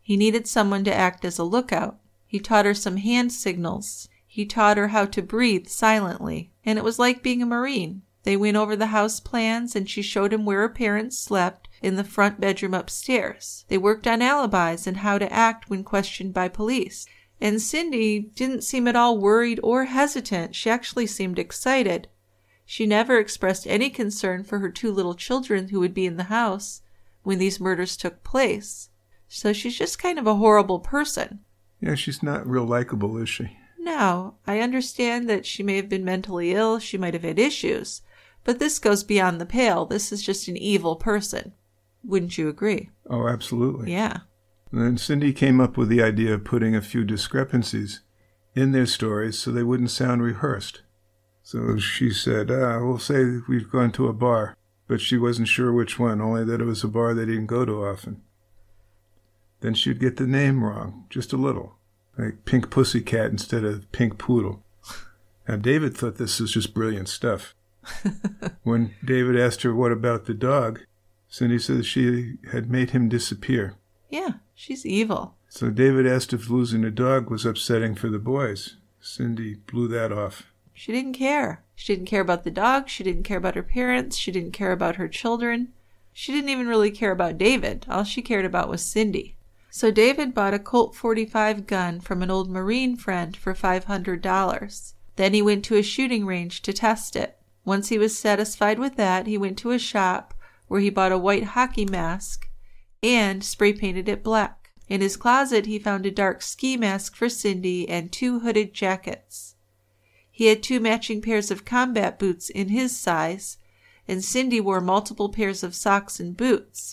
He needed someone to act as a lookout. He taught her some hand signals. He taught her how to breathe silently, and it was like being a Marine. They went over the house plans, and she showed him where her parents slept in the front bedroom upstairs. They worked on alibis and how to act when questioned by police. And Cindy didn't seem at all worried or hesitant. She actually seemed excited. She never expressed any concern for her 2 little children who would be in the house when these murders took place. So she's just kind of a horrible person. Yeah, she's not real likable, is she? No, I understand that she may have been mentally ill, she might have had issues, but this goes beyond the pale. This is just an evil person. Wouldn't you agree? Oh, absolutely. Yeah. And then Cindy came up with the idea of putting a few discrepancies in their stories so they wouldn't sound rehearsed. So she said, we'll say we've gone to a bar, but she wasn't sure which one, only that it was a bar they didn't go to often. Then she'd get the name wrong, just a little, like Pink Pussycat instead of Pink Poodle. Now, David thought this was just brilliant stuff. When David asked her what about the dog, Cindy said she had made him disappear. Yeah, she's evil. So David asked if losing a dog was upsetting for the boys. Cindy blew that off. She didn't care. She didn't care about the dog. She didn't care about her parents. She didn't care about her children. She didn't even really care about David. All she cared about was Cindy. So David bought a Colt .45 gun from an old Marine friend for $500. Then he went to a shooting range to test it. Once he was satisfied with that, he went to a shop where he bought a white hockey mask and spray painted it black. In his closet, he found a dark ski mask for Cindy and 2 hooded jackets. He had 2 matching pairs of combat boots in his size, and Cindy wore multiple pairs of socks and boots,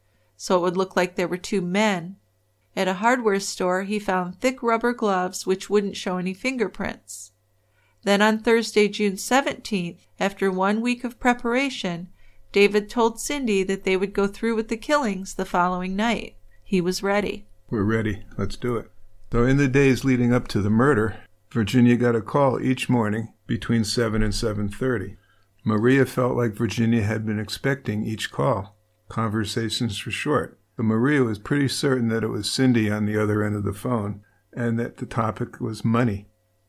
so it would look like there were 2 men. At a hardware store, he found thick rubber gloves which wouldn't show any fingerprints. Then on Thursday, June 17th, after 1 week of preparation, David told Cindy that they would go through with the killings the following night. He was ready. We're ready. Let's do it. So in the days leading up to the murder, Virginia got a call each morning between 7 and 7:30. Maria felt like Virginia had been expecting each call. Conversations were short, but Maria was pretty certain that it was Cindy on the other end of the phone and that the topic was money.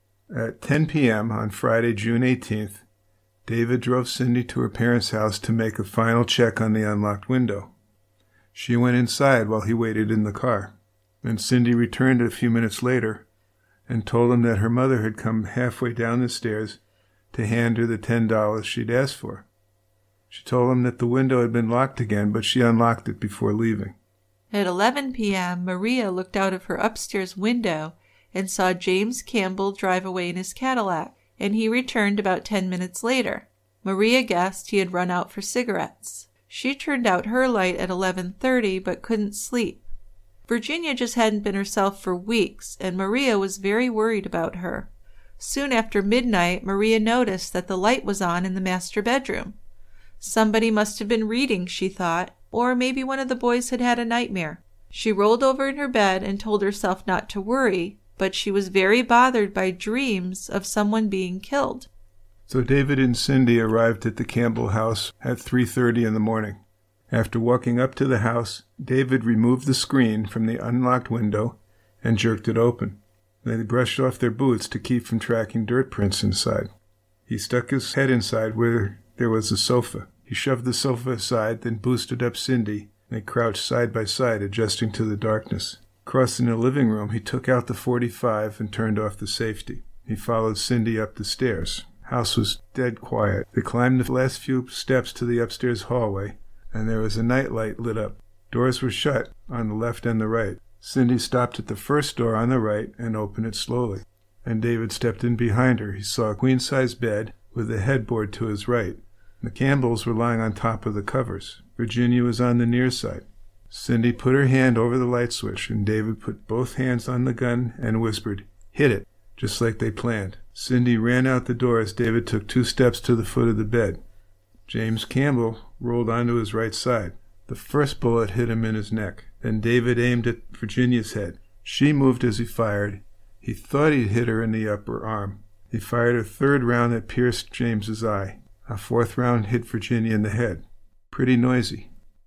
At 10 p.m. on Friday, June 18th, David drove Cindy to her parents' house to make a final check on the unlocked window. She went inside while he waited in the car, and Cindy returned a few minutes later and told him that her mother had come halfway down the stairs to hand her the $10 she'd asked for. She told him that the window had been locked again, but she unlocked it before leaving. At 11 p.m., Maria looked out of her upstairs window and saw James Campbell drive away in his Cadillac, and he returned about 10 minutes later. Maria guessed he had run out for cigarettes. She turned out her light at 11:30 but couldn't sleep. Virginia just hadn't been herself for weeks, and Maria was very worried about her. Soon after midnight, Maria noticed that the light was on in the master bedroom. Somebody must have been reading, she thought, or maybe one of the boys had had a nightmare. She rolled over in her bed and told herself not to worry, but she was very bothered by dreams of someone being killed. So David and Cindy arrived at the Campbell house at 3:30 in the morning. After walking up to the house, David removed the screen from the unlocked window and jerked it open. They brushed off their boots to keep from tracking dirt prints inside. He stuck his head inside where there was a sofa. He shoved the sofa aside, then boosted up Cindy. They crouched side by side, adjusting to the darkness. Crossing the living room, he took out the .45 and turned off the safety. He followed Cindy up the stairs. House was dead quiet. They climbed the last few steps to the upstairs hallway, and there was a nightlight lit up. Doors were shut on the left and the right. Cindy stopped at the first door on the right and opened it slowly, and David stepped in behind her. He saw a queen-size bed with a headboard to his right. The Campbells were lying on top of the covers. Virginia was on the near side. Cindy put her hand over the light switch, and David put both hands on the gun and whispered, "Hit it," just like they planned. Cindy ran out the door as David took 2 steps to the foot of the bed. James Campbell rolled onto his right side. The first bullet hit him in his neck. Then David aimed at Virginia's head. She moved as he fired. He thought he'd hit her in the upper arm. He fired a 3rd round that pierced James's eye. A 4th round hit Virginia in the head. Pretty noisy.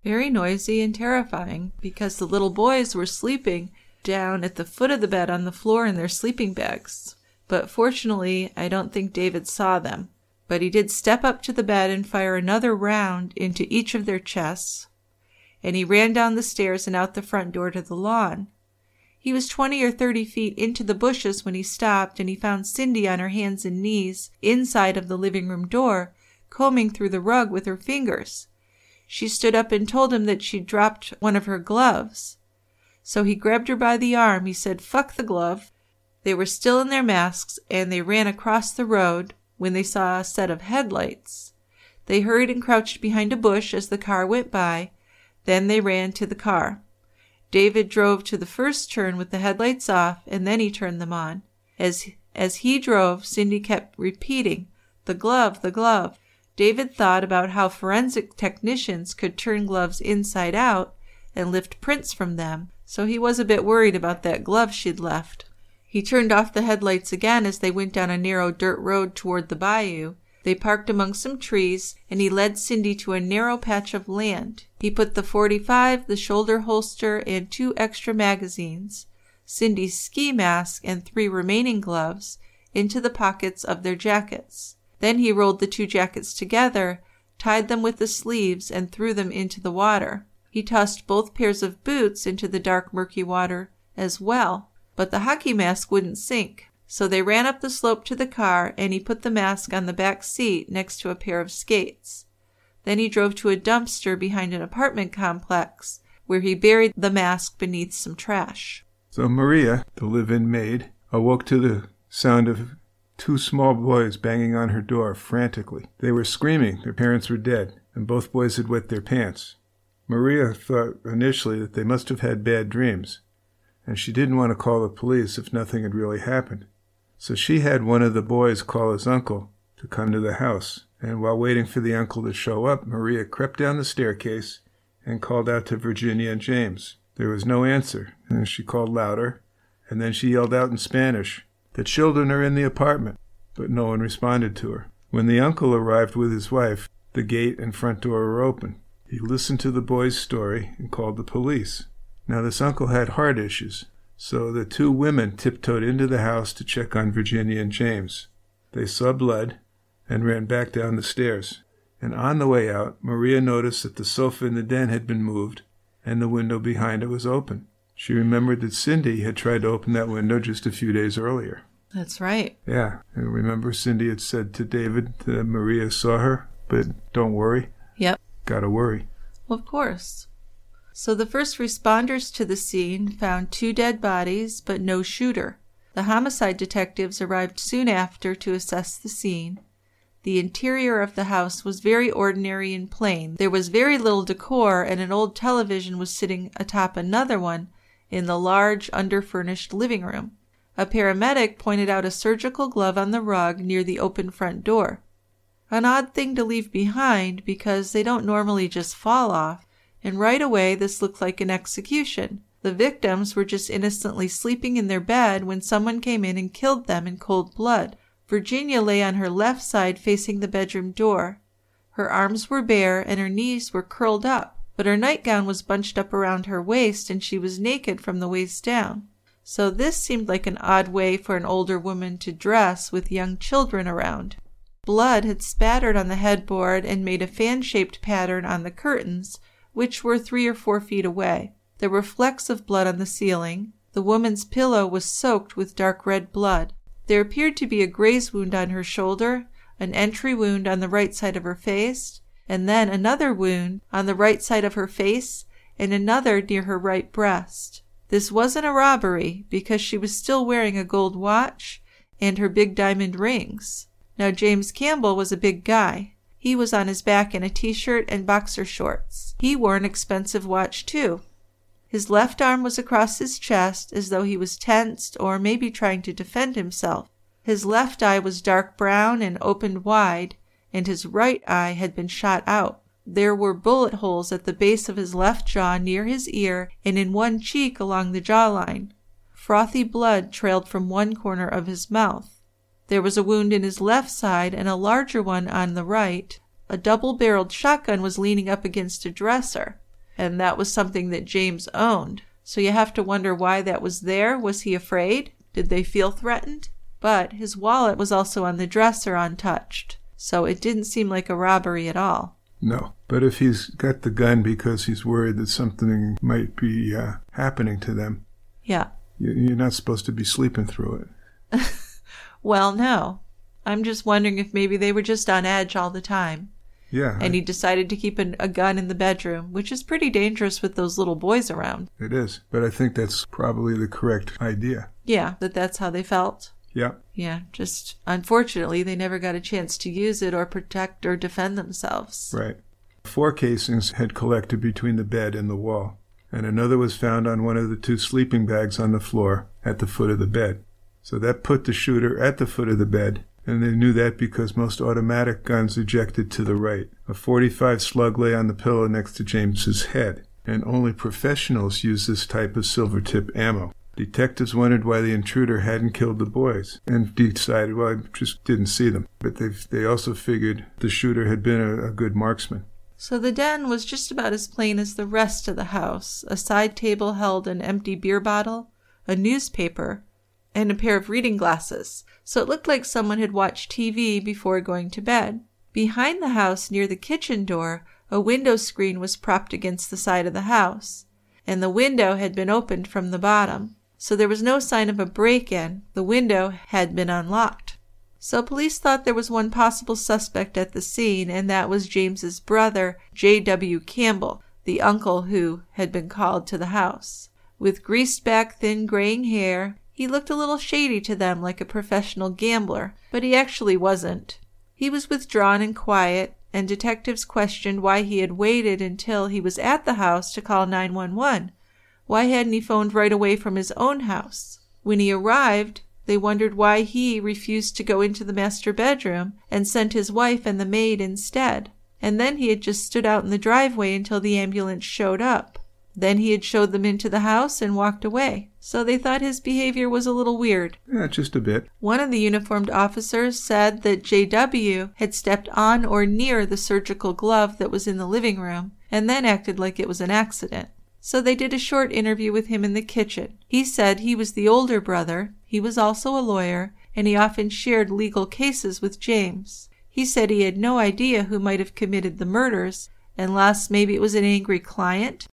Very noisy and terrifying because the little boys were sleeping down at the foot of the bed on the floor in their sleeping bags. But fortunately, I don't think David saw them. But he did step up to the bed and fire another round into each of their chests, and he ran down the stairs and out the front door to the lawn. He was 20 or 30 feet into the bushes when he stopped, and he found Cindy on her hands and knees inside of the living room door, combing through the rug with her fingers. She stood up and told him that she'd dropped one of her gloves. So he grabbed her by the arm. He said, "Fuck the glove." They were still in their masks, and they ran across the road when they saw a set of headlights. They hurried and crouched behind a bush as the car went by. Then they ran to the car. David drove to the first turn with the headlights off, and then he turned them on. As he drove, Cindy kept repeating, "The glove, the glove." David thought about how forensic technicians could turn gloves inside out and lift prints from them, so he was a bit worried about that glove she'd left. He turned off the headlights again as they went down a narrow dirt road toward the bayou. They parked among some trees, and he led Cindy to a narrow patch of land. He put the .45, the shoulder holster, and 2 extra magazines, Cindy's ski mask, and 3 remaining gloves into the pockets of their jackets. Then he rolled the 2 jackets together, tied them with the sleeves, and threw them into the water. He tossed both pairs of boots into the dark, murky water as well. But the hockey mask wouldn't sink, so they ran up the slope to the car, and he put the mask on the back seat next to a pair of skates. Then he drove to a dumpster behind an apartment complex, where he buried the mask beneath some trash. So Maria, the live-in maid, awoke to the sound of 2 small boys banging on her door frantically. They were screaming their parents were dead, and both boys had wet their pants. Maria thought initially that they must have had bad dreams, and she didn't want to call the police if nothing had really happened. So she had one of the boys call his uncle to come to the house, and while waiting for the uncle to show up, Maria crept down the staircase and called out to Virginia and James. There was no answer, and she called louder, and then she yelled out in Spanish, "The children are in the apartment," but no one responded to her. When the uncle arrived with his wife, the gate and front door were open. He listened to the boy's story and called the police. Now, this uncle had heart issues, so the 2 women tiptoed into the house to check on Virginia and James. They saw blood and ran back down the stairs. And on the way out, Maria noticed that the sofa in the den had been moved, and the window behind it was open. She remembered that Cindy had tried to open that window just a few days earlier. That's right. Yeah, and remember Cindy had said to David that Maria saw her, but don't worry. Yep. Gotta worry. Well, of course. So the first responders to the scene found 2 dead bodies, but no shooter. The homicide detectives arrived soon after to assess the scene. The interior of the house was very ordinary and plain. There was very little decor, and an old television was sitting atop another one in the large, underfurnished living room. A paramedic pointed out a surgical glove on the rug near the open front door. An odd thing to leave behind because they don't normally just fall off. And right away, this looked like an execution. The victims were just innocently sleeping in their bed when someone came in and killed them in cold blood. Virginia lay on her left side facing the bedroom door. Her arms were bare and her knees were curled up, but her nightgown was bunched up around her waist and she was naked from the waist down. So this seemed like an odd way for an older woman to dress with young children around. Blood had spattered on the headboard and made a fan-shaped pattern on the curtains, which were 3 or 4 feet away. There were flecks of blood on the ceiling. The woman's pillow was soaked with dark red blood. There appeared to be a graze wound on her shoulder, an entry wound on the right side of her face, and then another wound on the right side of her face and another near her right breast. This wasn't a robbery because she was still wearing a gold watch and her big diamond rings. Now, James Campbell was a big guy. He was on his back in a t-shirt and boxer shorts. He wore an expensive watch, too. His left arm was across his chest as though he was tensed or maybe trying to defend himself. His left eye was dark brown and opened wide, and his right eye had been shot out. There were bullet holes at the base of his left jaw near his ear and in one cheek along the jawline. Frothy blood trailed from one corner of his mouth. There was a wound in his left side and a larger one on the right. A double-barreled shotgun was leaning up against a dresser. and that was something that James owned. So you have to wonder why that was there. Was he afraid? Did they feel threatened? But his wallet was also on the dresser untouched, so it didn't seem like a robbery at all. No, but if he's got the gun because he's worried that something might be happening to them, yeah, you're not supposed to be sleeping through it. Well, no. I'm just wondering if maybe they were just on edge all the time. Yeah. And he decided to keep a gun in the bedroom, which is pretty dangerous with those little boys around. It is, but I think that's probably the correct idea. Yeah, that's how they felt. Yeah. Yeah, just unfortunately, they never got a chance to use it or protect or defend themselves. Right. 4 casings had collected between the bed and the wall, and another was found on one of the 2 sleeping bags on the floor at the foot of the bed. So that put the shooter at the foot of the bed, and they knew that because most automatic guns ejected to the right. A .45 slug lay on the pillow next to James's head, and only professionals use this type of silver-tip ammo. Detectives wondered why the intruder hadn't killed the boys, and decided, well, I just didn't see them. But they also figured the shooter had been a good marksman. So the den was just about as plain as the rest of the house. A side table held an empty beer bottle, a newspaper, and a pair of reading glasses, so it looked like someone had watched TV before going to bed. Behind the house, near the kitchen door, a window screen was propped against the side of the house, and the window had been opened from the bottom, so there was no sign of a break-in. The window had been unlocked. So police thought there was one possible suspect at the scene, and that was James's brother, J.W. Campbell, the uncle who had been called to the house. With greased-back, thin, graying hair, he looked a little shady to them, like a professional gambler, but he actually wasn't. He was withdrawn and quiet, and detectives questioned why he had waited until he was at the house to call 911. Why hadn't he phoned right away from his own house? When he arrived, they wondered why he refused to go into the master bedroom and sent his wife and the maid instead. And then he had just stood out in the driveway until the ambulance showed up. Then he had showed them into the house and walked away. So they thought his behavior was a little weird. Yeah, just a bit. One of the uniformed officers said that J.W. had stepped on or near the surgical glove that was in the living room and then acted like it was an accident. So they did a short interview with him in the kitchen. He said he was the older brother, he was also a lawyer, and he often shared legal cases with James. He said he had no idea who might have committed the murders, unless maybe it was an angry client.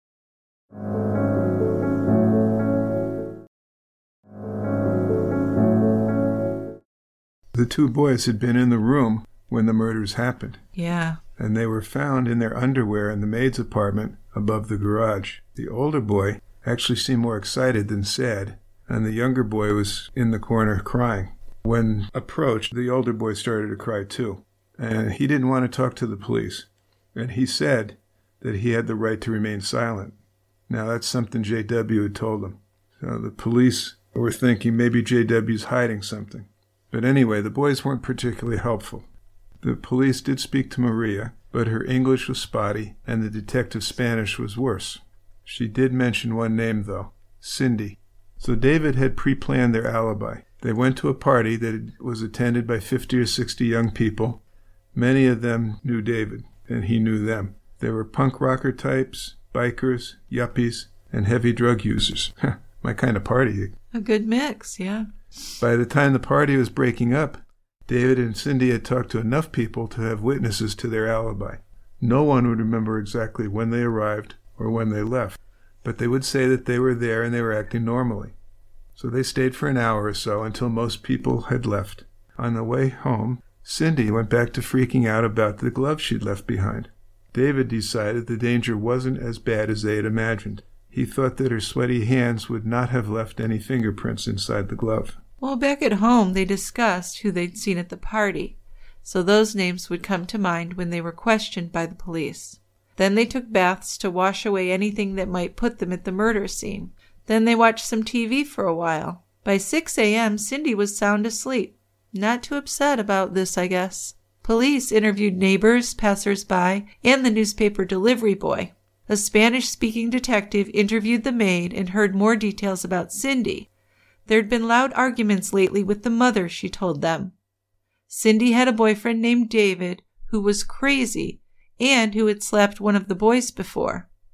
The 2 boys had been in the room when the murders happened. Yeah. And they were found in their underwear in the maid's apartment above the garage. The older boy actually seemed more excited than sad, and the younger boy was in the corner crying. When approached, the older boy started to cry too, and he didn't want to talk to the police. And he said that he had the right to remain silent. Now, that's something J.W. had told him. So the police were thinking maybe J.W.'s hiding something. But anyway, the boys weren't particularly helpful. The police did speak to Maria, but her English was spotty, and the detective's Spanish was worse. She did mention one name, though, Cindy. So David had pre-planned their alibi. They went to a party that was attended by 50 or 60 young people. Many of them knew David, and he knew them. They were punk rocker types, bikers, yuppies, and heavy drug users. My kind of party. A good mix, yeah. By the time the party was breaking up, David and Cindy had talked to enough people to have witnesses to their alibi. No one would remember exactly when they arrived or when they left, but they would say that they were there and they were acting normally. So they stayed for an hour or so until most people had left. On the way home, Cindy went back to freaking out about the glove she'd left behind. David decided the danger wasn't as bad as they had imagined. He thought that her sweaty hands would not have left any fingerprints inside the glove. Well, back at home, they discussed who they'd seen at the party, so those names would come to mind when they were questioned by the police. Then they took baths to wash away anything that might put them at the murder scene. Then they watched some TV for a while. By 6 a.m., Cindy was sound asleep. Not too upset about this, I guess. Police interviewed neighbors, passers-by, and the newspaper delivery boy. A Spanish-speaking detective interviewed the maid and heard more details about Cindy. There'd been loud arguments lately with the mother, she told them. Cindy had a boyfriend named David who was crazy and who had slapped one of the boys before.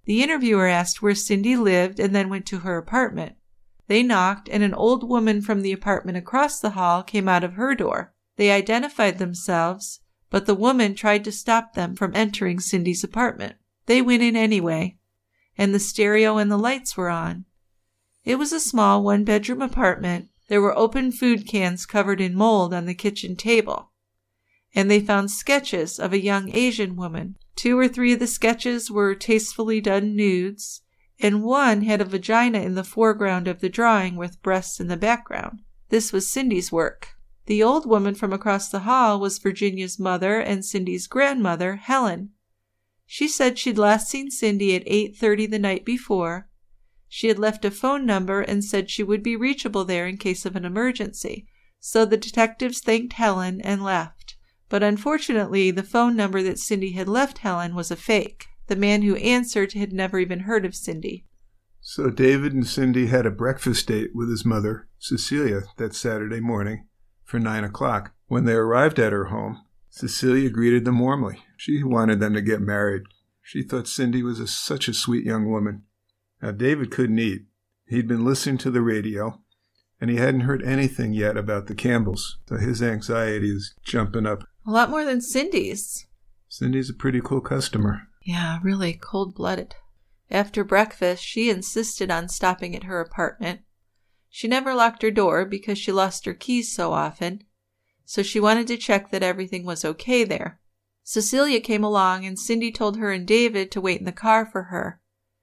The interviewer asked where Cindy lived and then went to her apartment. They knocked, and an old woman from the apartment across the hall came out of her door. They identified themselves, but the woman tried to stop them from entering Cindy's apartment. They went in anyway, and the stereo and the lights were on. It was a small one-bedroom apartment. There were open food cans covered in mold on the kitchen table, and they found sketches of a young Asian woman. 2 or 3 of the sketches were tastefully done nudes, and one had a vagina in the foreground of the drawing with breasts in the background. This was Cindy's work. The old woman from across the hall was Virginia's mother and Cindy's grandmother, Helen. She said she'd last seen Cindy at 8:30 the night before. She had left a phone number and said she would be reachable there in case of an emergency. So the detectives thanked Helen and left. But unfortunately, the phone number that Cindy had left Helen was a fake. The man who answered had never even heard of Cindy. So David and Cindy had a breakfast date with his mother, Cecilia, that Saturday morning for 9 o'clock. When they arrived at her home, Cecilia greeted them warmly. She wanted them to get married. She thought Cindy was such a sweet young woman. Now, David couldn't eat. He'd been listening to the radio, and he hadn't heard anything yet about the Campbells, so his anxiety is jumping up. A lot more than Cindy's. Cindy's a pretty cool customer. Yeah, really cold-blooded. After breakfast, she insisted on stopping at her apartment. She never locked her door because she lost her keys so often, so she wanted to check that everything was okay there. Cecilia came along, and Cindy told her and David to wait in the car for her.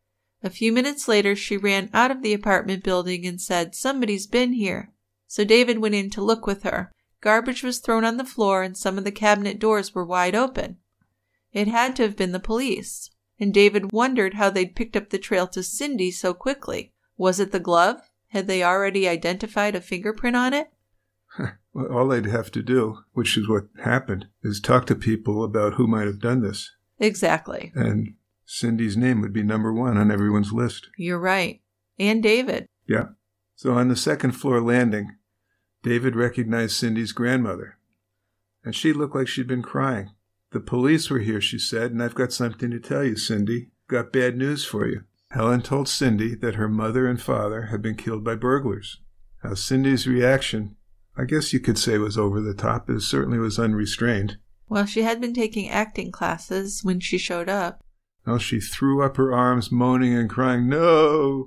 A few minutes later, she ran out of the apartment building and said, "Somebody's been here." So David went in to look with her. Garbage was thrown on the floor, and some of the cabinet doors were wide open. It had to have been the police, and David wondered how they'd picked up the trail to Cindy so quickly. Was it the glove? Had they already identified a fingerprint on it? Well, all they'd have to do, which is what happened, is talk to people about who might have done this. Exactly. And Cindy's name would be number 1 on everyone's list. You're right. And David. Yeah. So on the second floor landing, David recognized Cindy's grandmother, and she looked like she'd been crying. "The police were here," she said, "and I've got something to tell you, Cindy. Got bad news for you." Helen told Cindy that her mother and father had been killed by burglars. Now, Cindy's reaction, I guess you could say, was over the top. It certainly was unrestrained. Well, she had been taking acting classes when she showed up. Well, she threw up her arms, moaning and crying, "No!"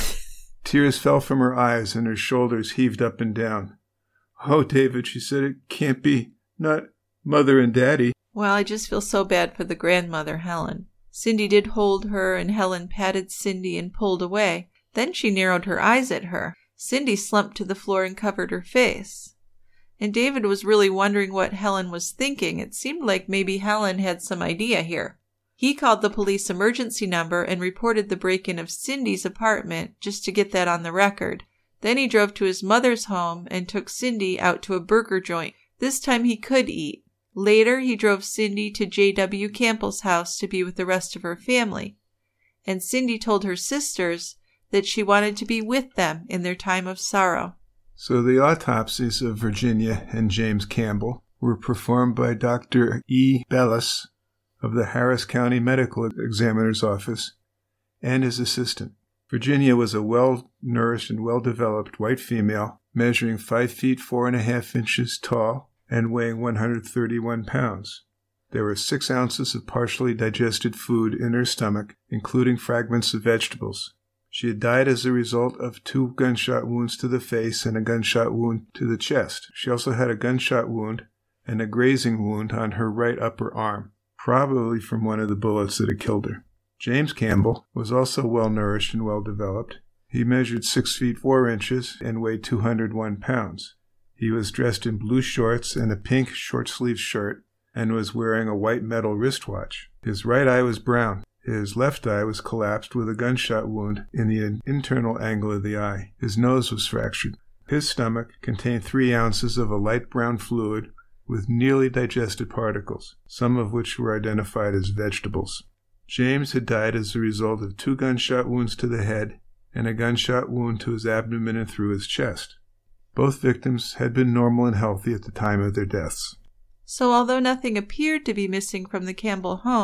Tears fell from her eyes, and her shoulders heaved up and down. "Oh, David," she said, "it can't be. Not Mother and Daddy." Well, I just feel so bad for the grandmother, Helen. Cindy did hold her, and Helen patted Cindy and pulled away. Then she narrowed her eyes at her. Cindy slumped to the floor and covered her face. And David was really wondering what Helen was thinking. It seemed like maybe Helen had some idea here. He called the police emergency number and reported the break-in of Cindy's apartment just to get that on the record. Then he drove to his mother's home and took Cindy out to a burger joint. This time he could eat. Later, he drove Cindy to J.W. Campbell's house to be with the rest of her family. And Cindy told her sisters that she wanted to be with them in their time of sorrow. So the autopsies of Virginia and James Campbell were performed by Dr. E. Bellis of the Harris County Medical Examiner's Office and his assistant. Virginia was a well-nourished and well-developed white female, measuring 5 feet 4.5 inches tall and weighing 131 pounds. There were 6 ounces of partially digested food in her stomach, including fragments of vegetables. She had died as a result of 2 gunshot wounds to the face and a gunshot wound to the chest. She also had a gunshot wound and a grazing wound on her right upper arm, probably from one of the bullets that had killed her. James Campbell was also well-nourished and well-developed. He measured 6 feet 4 inches and weighed 201 pounds. He was dressed in blue shorts and a pink short-sleeved shirt and was wearing a white metal wristwatch. His right eye was brown. His left eye was collapsed with a gunshot wound in the internal angle of the eye. His nose was fractured. His stomach contained 3 ounces of a light brown fluid with nearly digested particles, some of which were identified as vegetables. James had died as a result of 2 gunshot wounds to the head and a gunshot wound to his abdomen and through his chest. Both victims had been normal and healthy at the time of their deaths. So although nothing appeared to be missing from the Campbell home,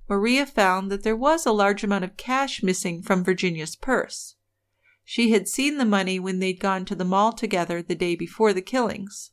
Maria found that there was a large amount of cash missing from Virginia's purse. She had seen the money when they'd gone to the mall together the day before the killings.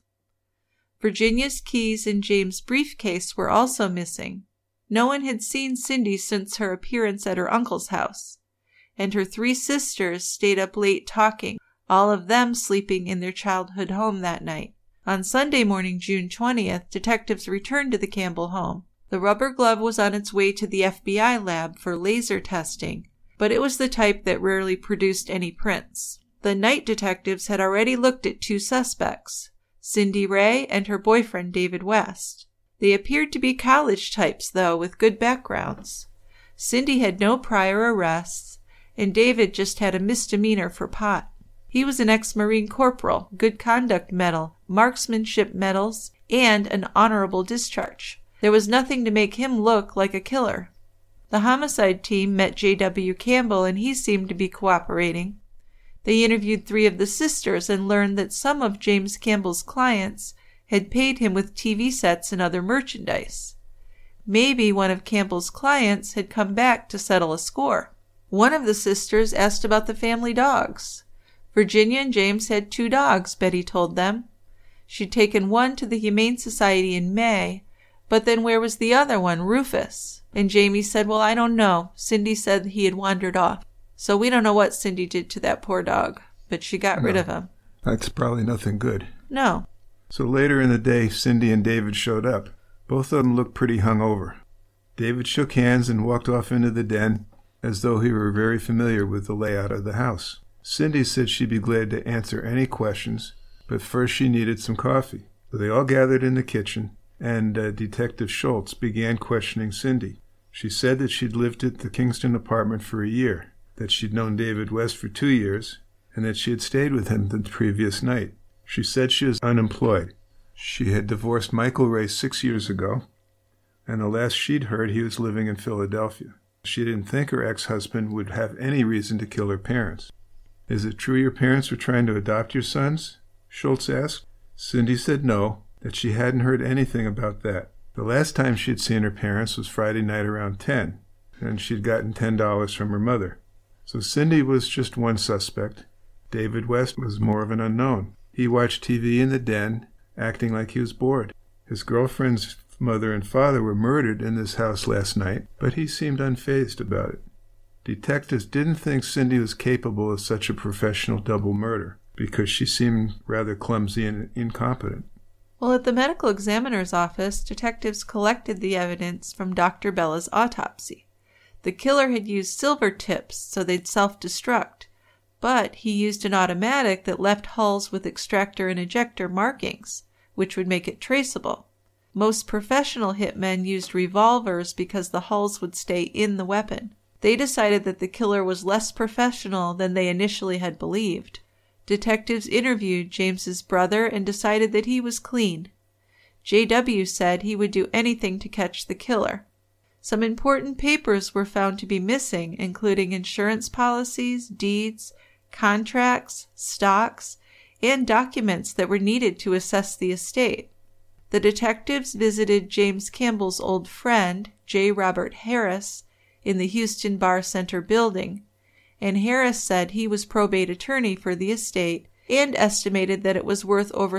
Virginia's keys and James' briefcase were also missing. No one had seen Cindy since her appearance at her uncle's house, and her 3 sisters stayed up late talking, all of them sleeping in their childhood home that night. On Sunday morning, June 20th, detectives returned to the Campbell home. The rubber glove was on its way to the FBI lab for laser testing, but it was the type that rarely produced any prints. The night detectives had already looked at 2 suspects, Cindy Ray and her boyfriend David West. They appeared to be college types, though, with good backgrounds. Cindy had no prior arrests, and David just had a misdemeanor for pot. He was an ex-Marine corporal, good conduct medal, marksmanship medals, and an honorable discharge. There was nothing to make him look like a killer. The homicide team met J.W. Campbell, and he seemed to be cooperating. They interviewed 3 of the sisters and learned that some of James Campbell's clients had paid him with TV sets and other merchandise. Maybe one of Campbell's clients had come back to settle a score. One of the sisters asked about the family dogs. Virginia and James had 2 dogs, Betty told them. She'd taken one to the Humane Society in May, but then where was the other one, Rufus? And Jamie said, well, I don't know. Cindy said he had wandered off. So we don't know what Cindy did to that poor dog, but she got rid of him. That's probably nothing good. No. So later in the day, Cindy and David showed up. Both of them looked pretty hungover. David shook hands and walked off into the den as though he were very familiar with the layout of the house. Cindy said she'd be glad to answer any questions, but first she needed some coffee. So they all gathered in the kitchen, and Detective Schultz began questioning Cindy. She said that she'd lived at the Kingston apartment for a year, that she'd known David West for 2 years, and that she had stayed with him the previous night. She said she was unemployed. She had divorced Michael Ray 6 years ago, and the last she'd heard he was living in Philadelphia. She didn't think her ex-husband would have any reason to kill her parents. Is it true your parents were trying to adopt your sons? Schultz asked. Cindy said no, that she hadn't heard anything about that. The last time she'd seen her parents was Friday night around 10, and she'd gotten $10 from her mother. So Cindy was just one suspect. David West was more of an unknown. He watched TV in the den, acting like he was bored. His girlfriend's mother and father were murdered in this house last night, but he seemed unfazed about it. Detectives didn't think Cindy was capable of such a professional double murder, because she seemed rather clumsy and incompetent. Well, at the medical examiner's office, detectives collected the evidence from Dr. Bella's autopsy. The killer had used silver tips so they'd self-destruct, but he used an automatic that left hulls with extractor and ejector markings, which would make it traceable. Most professional hitmen used revolvers because the hulls would stay in the weapon. They decided that the killer was less professional than they initially had believed. Detectives interviewed James's brother and decided that he was clean. J.W. said he would do anything to catch the killer. Some important papers were found to be missing, including insurance policies, deeds, contracts, stocks, and documents that were needed to assess the estate. The detectives visited James Campbell's old friend, J. Robert Harris, in the Houston Bar Center building, and Harris said he was probate attorney for the estate and estimated that it was worth over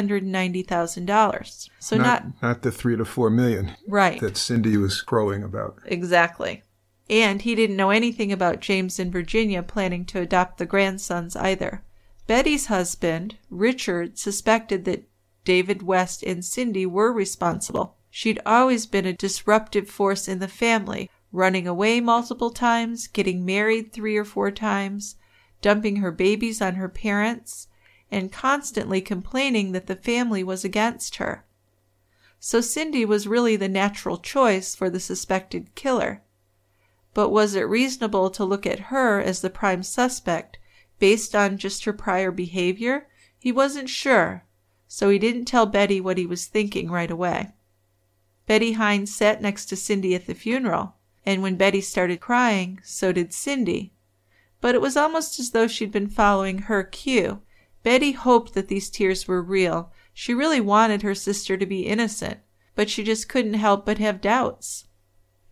$390,000. So not the $3 to $4 million right that Cindy was crowing about. Exactly. And he didn't know anything about James and Virginia planning to adopt the grandsons either. Betty's husband, Richard, suspected that David West and Cindy were responsible. She'd always been a disruptive force in the family, running away multiple times, getting married 3 or 4 times, dumping her babies on her parents, and constantly complaining that the family was against her. So Cindy was really the natural choice for the suspected killer. But was it reasonable to look at her as the prime suspect based on just her prior behavior? He wasn't sure, so he didn't tell Betty what he was thinking right away. Betty Hines sat next to Cindy at the funeral, and when Betty started crying, so did Cindy. But it was almost as though she'd been following her cue. Betty hoped that these tears were real. She really wanted her sister to be innocent, but she just couldn't help but have doubts.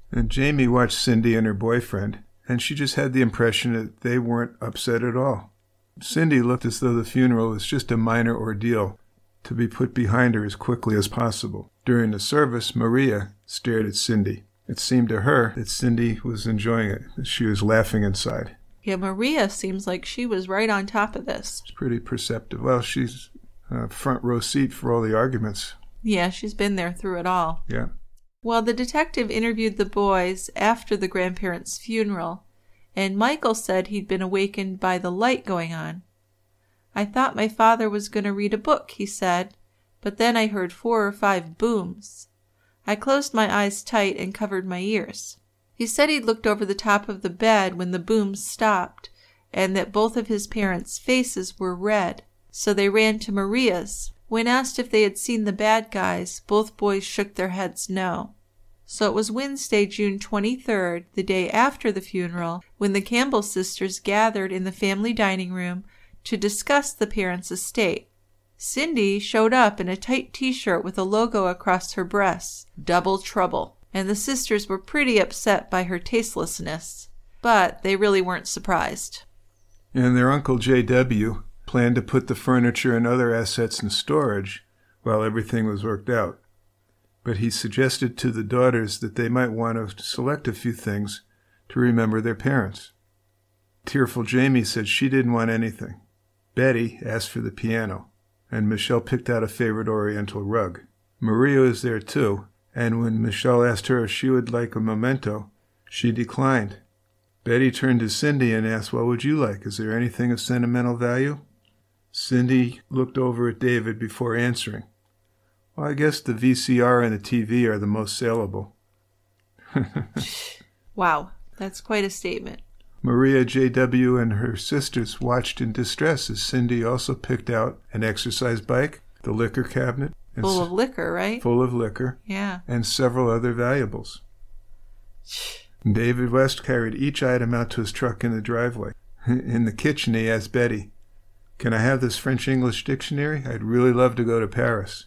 And Jamie watched Cindy and her boyfriend, and she just had the impression that they weren't upset at all. Cindy looked as though the funeral was just a minor ordeal to be put behind her as quickly as possible. During the service, Maria stared at Cindy. It seemed to her that Cindy was enjoying it, that she was laughing inside. Yeah, Maria seems like she was right on top of this. It's pretty perceptive. Well, she's front row seat for all the arguments. Yeah, she's been there through it all. Yeah. Well, the detective interviewed the boys after the grandparents' funeral, and Michael said he'd been awakened by the light going on. "I thought my father was going to read a book," he said, "but then I heard 4 or 5 booms. I closed my eyes tight and covered my ears." He said he'd looked over the top of the bed when the booms stopped, and that both of his parents' faces were red, so they ran to Maria's. When asked if they had seen the bad guys, both boys shook their heads no. So it was Wednesday, June 23rd, the day after the funeral, when the Campbell sisters gathered in the family dining room to discuss the parents' estate. Cindy showed up in a tight t-shirt with a logo across her breasts, Double Trouble, and the sisters were pretty upset by her tastelessness, but they really weren't surprised. And their Uncle J.W. planned to put the furniture and other assets in storage while everything was worked out. But he suggested to the daughters that they might want to select a few things to remember their parents. Tearful Jamie said she didn't want anything. Betty asked for the piano, and Michelle picked out a favorite Oriental rug. Maria was there too, and when Michelle asked her if she would like a memento, she declined. Betty turned to Cindy and asked, "What would you like? Is there anything of sentimental value?" Cindy looked over at David before answering. "Well, I guess the VCR and the TV are the most saleable." Wow, that's quite a statement. Maria J.W. and her sisters watched in distress as Cindy also picked out an exercise bike, the liquor cabinet. Full of liquor, right? Full of liquor. Yeah. And several other valuables. David West carried each item out to his truck in the driveway. In the kitchen, he asked Betty, "Can I have this French-English dictionary? I'd really love to go to Paris."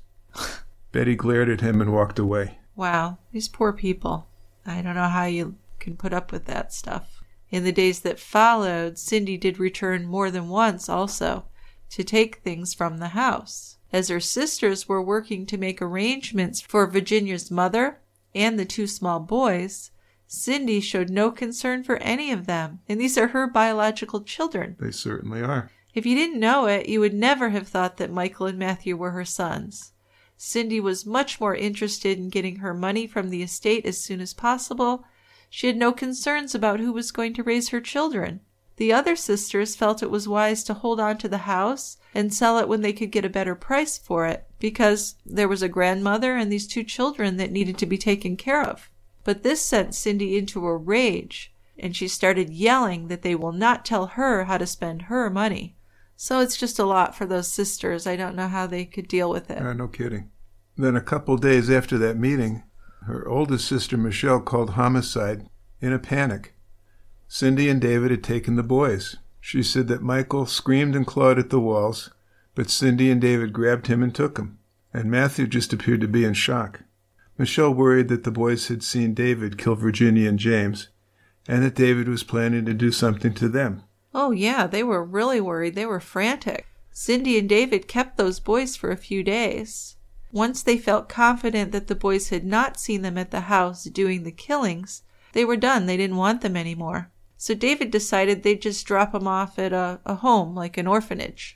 Betty glared at him and walked away. Wow, these poor people. I don't know how you can put up with that stuff. In the days that followed, Cindy did return more than once also to take things from the house. As her sisters were working to make arrangements for Virginia's mother and the 2 small boys, Cindy showed no concern for any of them, and these are her biological children. They certainly are. If you didn't know it, you would never have thought that Michael and Matthew were her sons. Cindy was much more interested in getting her money from the estate as soon as possible. She had no concerns about who was going to raise her children. The other sisters felt it was wise to hold on to the house and sell it when they could get a better price for it, because there was a grandmother and these 2 children that needed to be taken care of. But this sent Cindy into a rage, and she started yelling that they will not tell her how to spend her money. So it's just a lot for those sisters. I don't know how they could deal with it. No kidding. Then a couple days after that meeting, her oldest sister Michelle called homicide in a panic. Cindy and David had taken the boys. She said that Michael screamed and clawed at the walls, but Cindy and David grabbed him and took him, and Matthew just appeared to be in shock. Michelle worried that the boys had seen David kill Virginia and James, and that David was planning to do something to them. Oh, yeah, they were really worried. They were frantic. Cindy and David kept those boys for a few days. Once they felt confident that the boys had not seen them at the house doing the killings, they were done. They didn't want them anymore. So David decided they'd just drop them off at a home, like an orphanage.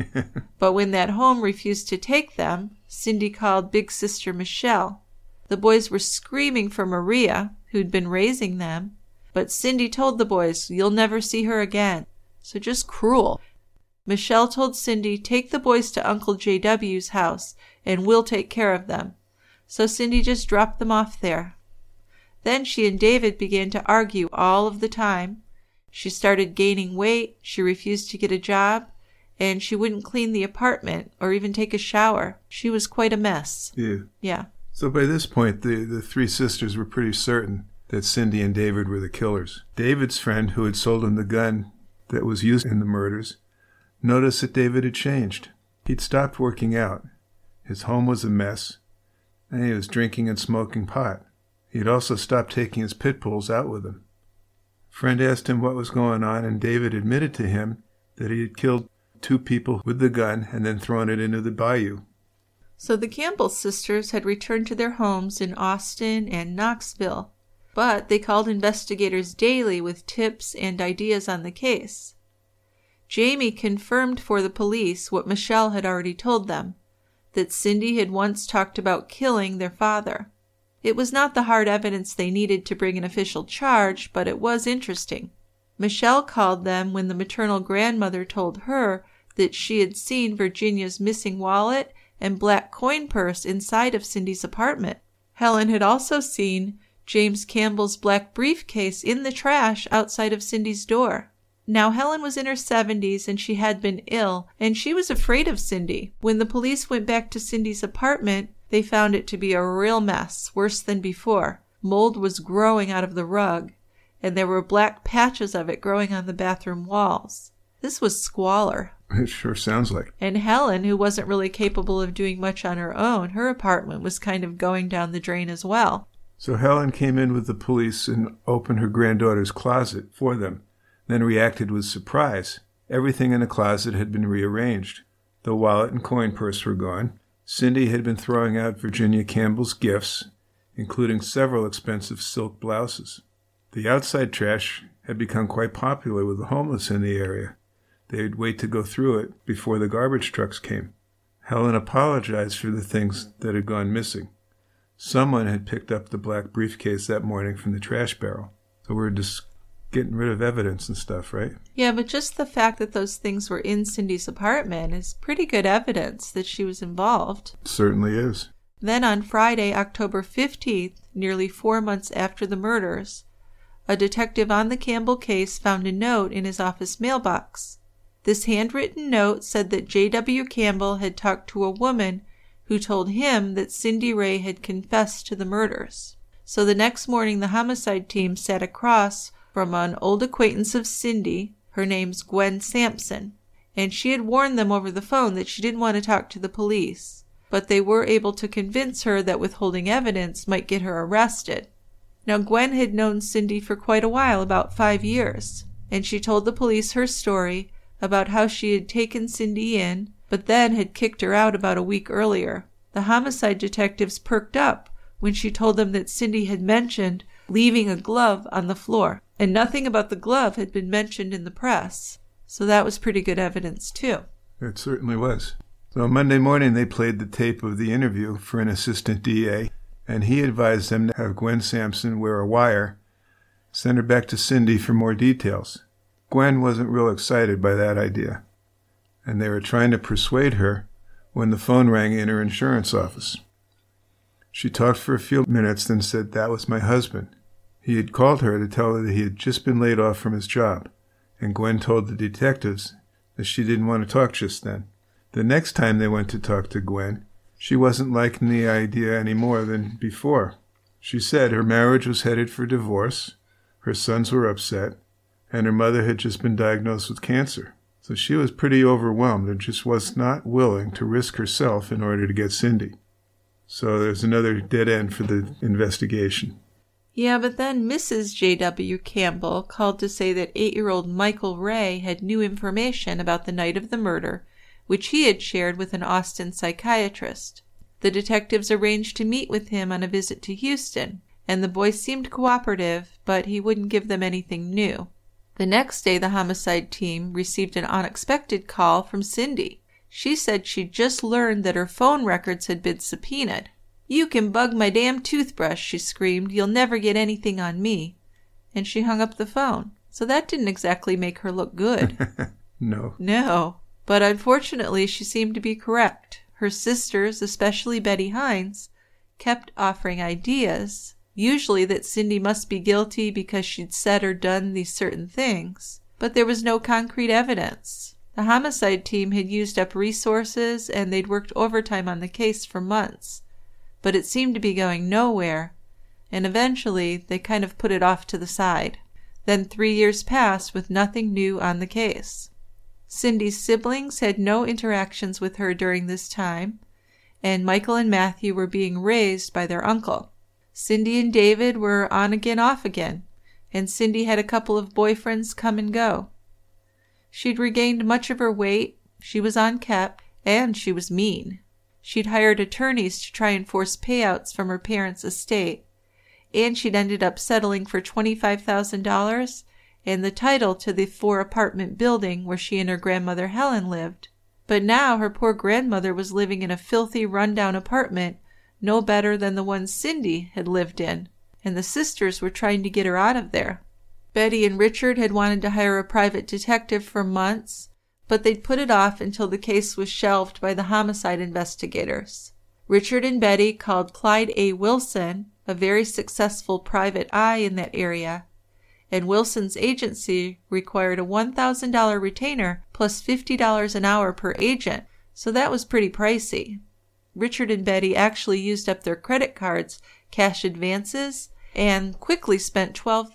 But when that home refused to take them, Cindy called big sister Michelle. The boys were screaming for Maria, who'd been raising them, but Cindy told the boys, "You'll never see her again." So just cruel. Michelle told Cindy, "Take the boys to Uncle J.W.'s house, and we'll take care of them." So Cindy just dropped them off there. Then she and David began to argue all of the time. She started gaining weight, she refused to get a job, and she wouldn't clean the apartment or even take a shower. She was quite a mess. Yeah. So by this point, the 3 sisters were pretty certain that Cindy and David were the killers. David's friend, who had sold him the gun that was used in the murders, noticed that David had changed. He'd stopped working out. His home was a mess, and he was drinking and smoking pot. He'd also stopped taking his pit bulls out with him. A friend asked him what was going on, and David admitted to him that he had killed 2 people with the gun and then thrown it into the bayou. So the Campbell sisters had returned to their homes in Austin and Knoxville, but they called investigators daily with tips and ideas on the case. Jamie confirmed for the police what Michelle had already told them, that Cindy had once talked about killing their father. It was not the hard evidence they needed to bring an official charge, but it was interesting. Michelle called them when the maternal grandmother told her that she had seen Virginia's missing wallet and black coin purse inside of Cindy's apartment. Helen had also seen James Campbell's black briefcase in the trash outside of Cindy's door. Now, Helen was in her 70s and she had been ill, and she was afraid of Cindy. When the police went back to Cindy's apartment, they found it to be a real mess, worse than before. Mold was growing out of the rug, and there were black patches of it growing on the bathroom walls. This was squalor. It sure sounds like. And Helen, who wasn't really capable of doing much on her own, her apartment was kind of going down the drain as well. So Helen came in with the police and opened her granddaughter's closet for them, then reacted with surprise. Everything in the closet had been rearranged. The wallet and coin purse were gone. Cindy had been throwing out Virginia Campbell's gifts, including several expensive silk blouses. The outside trash had become quite popular with the homeless in the area. They'd wait to go through it before the garbage trucks came. Helen apologized for the things that had gone missing. Someone had picked up the black briefcase that morning from the trash barrel. So we're just getting rid of evidence and stuff, right? Yeah, but just the fact that those things were in Cindy's apartment is pretty good evidence that she was involved. It certainly is. Then on Friday, October 15th, nearly 4 months after the murders, a detective on the Campbell case found a note in his office mailbox. This handwritten note said that J.W. Campbell had talked to a woman who told him that Cindy Ray had confessed to the murders. So the next morning, the homicide team sat across from an old acquaintance of Cindy. Her name's Gwen Sampson, and she had warned them over the phone that she didn't want to talk to the police, but they were able to convince her that withholding evidence might get her arrested. Now, Gwen had known Cindy for quite a while, about 5 years, and she told the police her story about how she had taken Cindy in, but then had kicked her out about a week earlier. The homicide detectives perked up when she told them that Cindy had mentioned leaving a glove on the floor, and nothing about the glove had been mentioned in the press. So that was pretty good evidence, too. It certainly was. So Monday morning, they played the tape of the interview for an assistant DA, and he advised them to have Gwen Sampson wear a wire, send her back to Cindy for more details. Gwen wasn't real excited by that idea, and they were trying to persuade her when the phone rang in her insurance office. She talked for a few minutes, then said that was my husband. He had called her to tell her that he had just been laid off from his job, and Gwen told the detectives that she didn't want to talk just then. The next time they went to talk to Gwen, she wasn't liking the idea any more than before. She said her marriage was headed for divorce, her sons were upset, and her mother had just been diagnosed with cancer. So she was pretty overwhelmed and just was not willing to risk herself in order to get Cindy. So there's another dead end for the investigation. Yeah, but then Mrs. J.W. Campbell called to say that 8-year-old Michael Ray had new information about the night of the murder, which he had shared with an Austin psychiatrist. The detectives arranged to meet with him on a visit to Houston, and the boy seemed cooperative, but he wouldn't give them anything new. The next day, the homicide team received an unexpected call from Cindy. She said she'd just learned that her phone records had been subpoenaed. "You can bug my damn toothbrush," she screamed. "You'll never get anything on me." And she hung up the phone. So that didn't exactly make her look good. No. But unfortunately, she seemed to be correct. Her sisters, especially Betty Hines, kept offering ideas, usually that Cindy must be guilty because she'd said or done these certain things. But there was no concrete evidence. The homicide team had used up resources and they'd worked overtime on the case for months. But it seemed to be going nowhere, and eventually they kind of put it off to the side. Then 3 years passed with nothing new on the case. Cindy's siblings had no interactions with her during this time, and Michael and Matthew were being raised by their uncle. Cindy and David were on again, off again, and Cindy had a couple of boyfriends come and go. She'd regained much of her weight, she was on KEP, and she was mean. She'd hired attorneys to try and force payouts from her parents' estate, and she'd ended up settling for $25,000 and the title to the 4-apartment building where she and her grandmother Helen lived. But now her poor grandmother was living in a filthy, run-down apartment no better than the one Cindy had lived in, and the sisters were trying to get her out of there. Betty and Richard had wanted to hire a private detective for months, but they'd put it off until the case was shelved by the homicide investigators. Richard and Betty called Clyde A. Wilson, a very successful private eye in that area, and Wilson's agency required a $1,000 retainer plus $50 an hour per agent, so that was pretty pricey. Richard and Betty actually used up their credit cards, cash advances, and quickly spent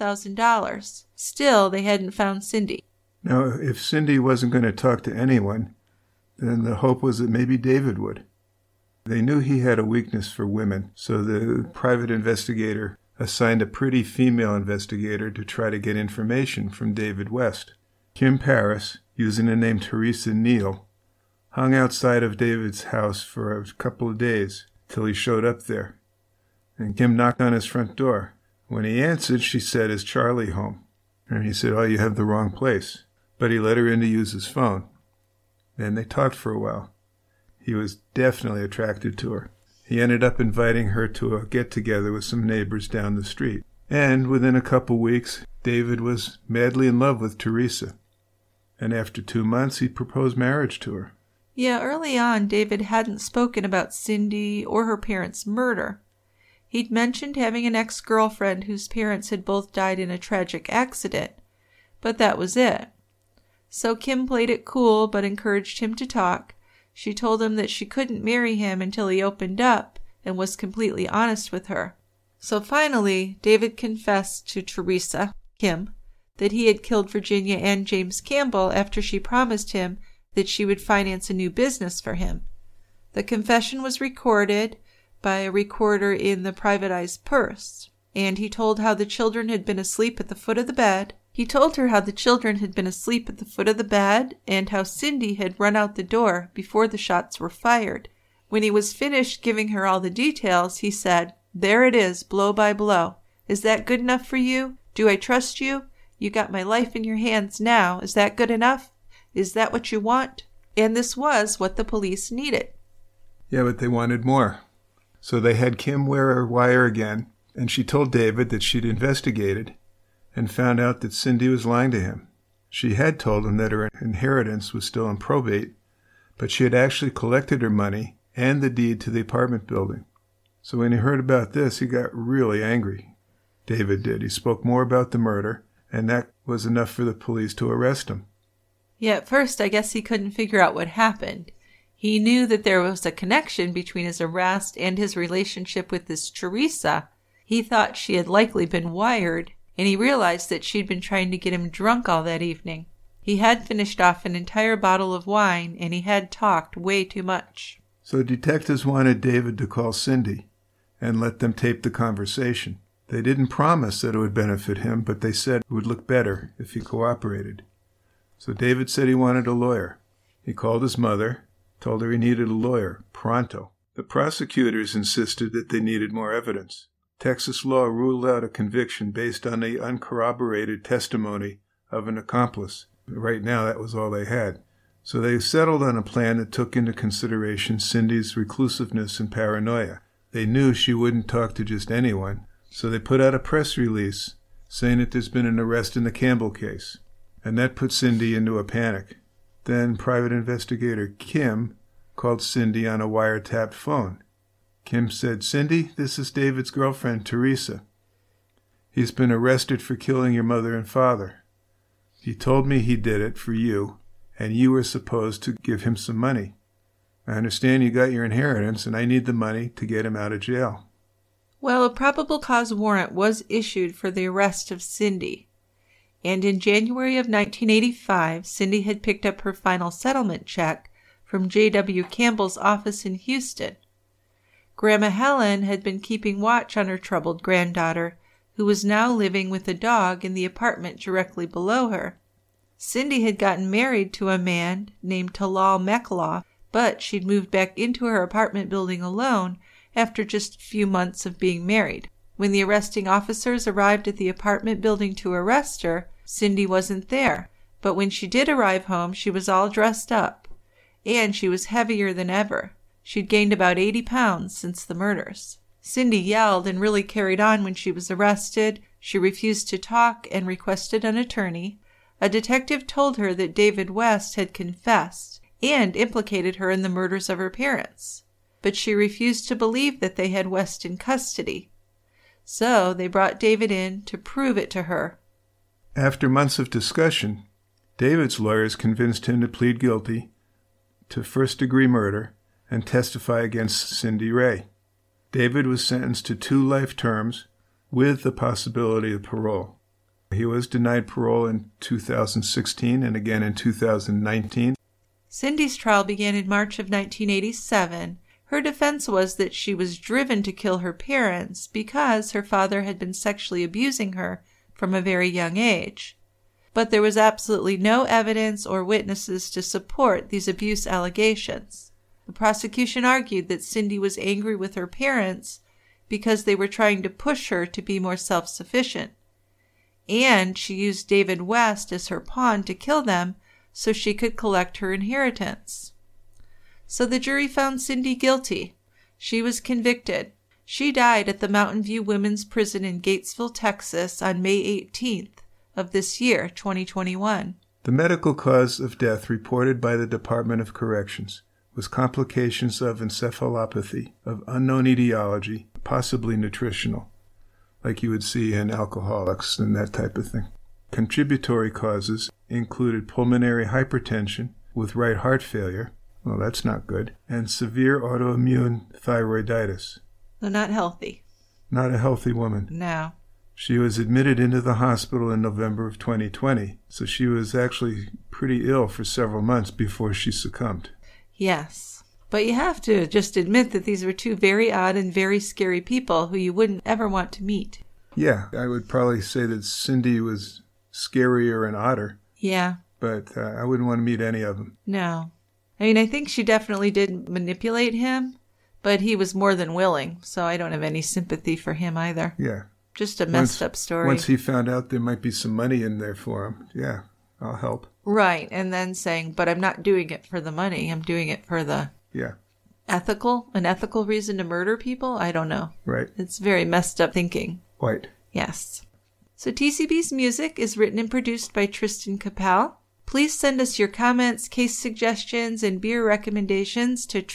$12,000. Still, they hadn't found Cindy. Now, if Cindy wasn't going to talk to anyone, then the hope was that maybe David would. They knew he had a weakness for women, so the private investigator assigned a pretty female investigator to try to get information from David West. Kim Paris, using the name Teresa Neal, hung outside of David's house for a couple of days till he showed up there. And Kim knocked on his front door. When he answered, she said, "Is Charlie home?" And he said, "Oh, you have the wrong place." But he let her in to use his phone. Then they talked for a while. He was definitely attracted to her. He ended up inviting her to a get-together with some neighbors down the street. And within a couple weeks, David was madly in love with Teresa. And after 2 months, he proposed marriage to her. Yeah, early on, David hadn't spoken about Cindy or her parents' murder. He'd mentioned having an ex-girlfriend whose parents had both died in a tragic accident, but that was it. So Kim played it cool but encouraged him to talk. She told him that she couldn't marry him until he opened up and was completely honest with her. So finally, David confessed to Teresa, Kim, that he had killed Virginia and James Campbell after she promised him that she would finance a new business for him. The confession was recorded by a recorder in the private eye's purse, and he told how the children had been asleep at the foot of the bed. He told her how the children had been asleep at the foot of the bed and how Cindy had run out the door before the shots were fired. When he was finished giving her all the details, he said, "There it is, blow by blow. Is that good enough for you? Do I trust you? You got my life in your hands now. Is that good enough? Is that what you want?" And this was what the police needed. Yeah, but they wanted more. So they had Kim wear her wire again, and she told David that she'd investigated and found out that Cindy was lying to him. She had told him that her inheritance was still in probate, but she had actually collected her money and the deed to the apartment building. So when he heard about this, he got really angry. David did. He spoke more about the murder, and that was enough for the police to arrest him. Yeah, at first I guess he couldn't figure out what happened. He knew that there was a connection between his arrest and his relationship with this Teresa. He thought she had likely been wired, and he realized that she'd been trying to get him drunk all that evening. He had finished off an entire bottle of wine, and he had talked way too much. So detectives wanted David to call Cindy and let them tape the conversation. They didn't promise that it would benefit him, but they said it would look better if he cooperated. So David said he wanted a lawyer. He called his mother, told her he needed a lawyer, pronto. The prosecutors insisted that they needed more evidence. Texas law ruled out a conviction based on the uncorroborated testimony of an accomplice. Right now, that was all they had. So they settled on a plan that took into consideration Cindy's reclusiveness and paranoia. They knew she wouldn't talk to just anyone, so they put out a press release saying that there's been an arrest in the Campbell case. And that put Cindy into a panic. Then private investigator Kim called Cindy on a wiretapped phone. Kim said, "Cindy, this is David's girlfriend, Teresa. He's been arrested for killing your mother and father. He told me he did it for you, and you were supposed to give him some money. I understand you got your inheritance, and I need the money to get him out of jail." Well, a probable cause warrant was issued for the arrest of Cindy. And in January of 1985, Cindy had picked up her final settlement check from J.W. Campbell's office in Houston. Grandma Helen had been keeping watch on her troubled granddaughter, who was now living with a dog in the apartment directly below her. Cindy had gotten married to a man named Talal Mekaloff, but she'd moved back into her apartment building alone after just a few months of being married. When the arresting officers arrived at the apartment building to arrest her, Cindy wasn't there. But when she did arrive home, she was all dressed up, and she was heavier than ever. She'd gained about 80 pounds since the murders. Cindy yelled and really carried on when she was arrested. She refused to talk and requested an attorney. A detective told her that David West had confessed and implicated her in the murders of her parents, but she refused to believe that they had West in custody. So they brought David in to prove it to her. After months of discussion, David's lawyers convinced him to plead guilty to first-degree murder and testify against Cindy Ray. David was sentenced to 2 life terms with the possibility of parole. He was denied parole in 2016 and again in 2019. Cindy's trial began in March of 1987. Her defense was that she was driven to kill her parents because her father had been sexually abusing her from a very young age. But there was absolutely no evidence or witnesses to support these abuse allegations. The prosecution argued that Cindy was angry with her parents because they were trying to push her to be more self-sufficient, and she used David West as her pawn to kill them so she could collect her inheritance. So the jury found Cindy guilty. She was convicted. She died at the Mountain View Women's Prison in Gatesville, Texas on May 18th of this year, 2021. The medical cause of death reported by the Department of Corrections was complications of encephalopathy of unknown etiology, possibly nutritional, like you would see in alcoholics and that type of thing. Contributory causes included pulmonary hypertension with right heart failure, well, that's not good, and severe autoimmune thyroiditis. So not healthy. Not a healthy woman. No. She was admitted into the hospital in November of 2020, so she was actually pretty ill for several months before she succumbed. Yes. But you have to just admit that these were 2 very odd and very scary people who you wouldn't ever want to meet. Yeah, I would probably say that Cindy was scarier and odder. Yeah. But I wouldn't want to meet any of them. No. I mean, I think she definitely did manipulate him, but he was more than willing, so I don't have any sympathy for him either. Yeah. Just a messed up story. Once he found out there might be some money in there for him, yeah, I'll help. Right, and then saying, but I'm not doing it for the money. I'm doing it for the an ethical reason to murder people? I don't know. Right. It's very messed up thinking. Right. Yes. So TCB's music is written and produced by Tristan Capel. Please send us your comments, case suggestions, and beer recommendations to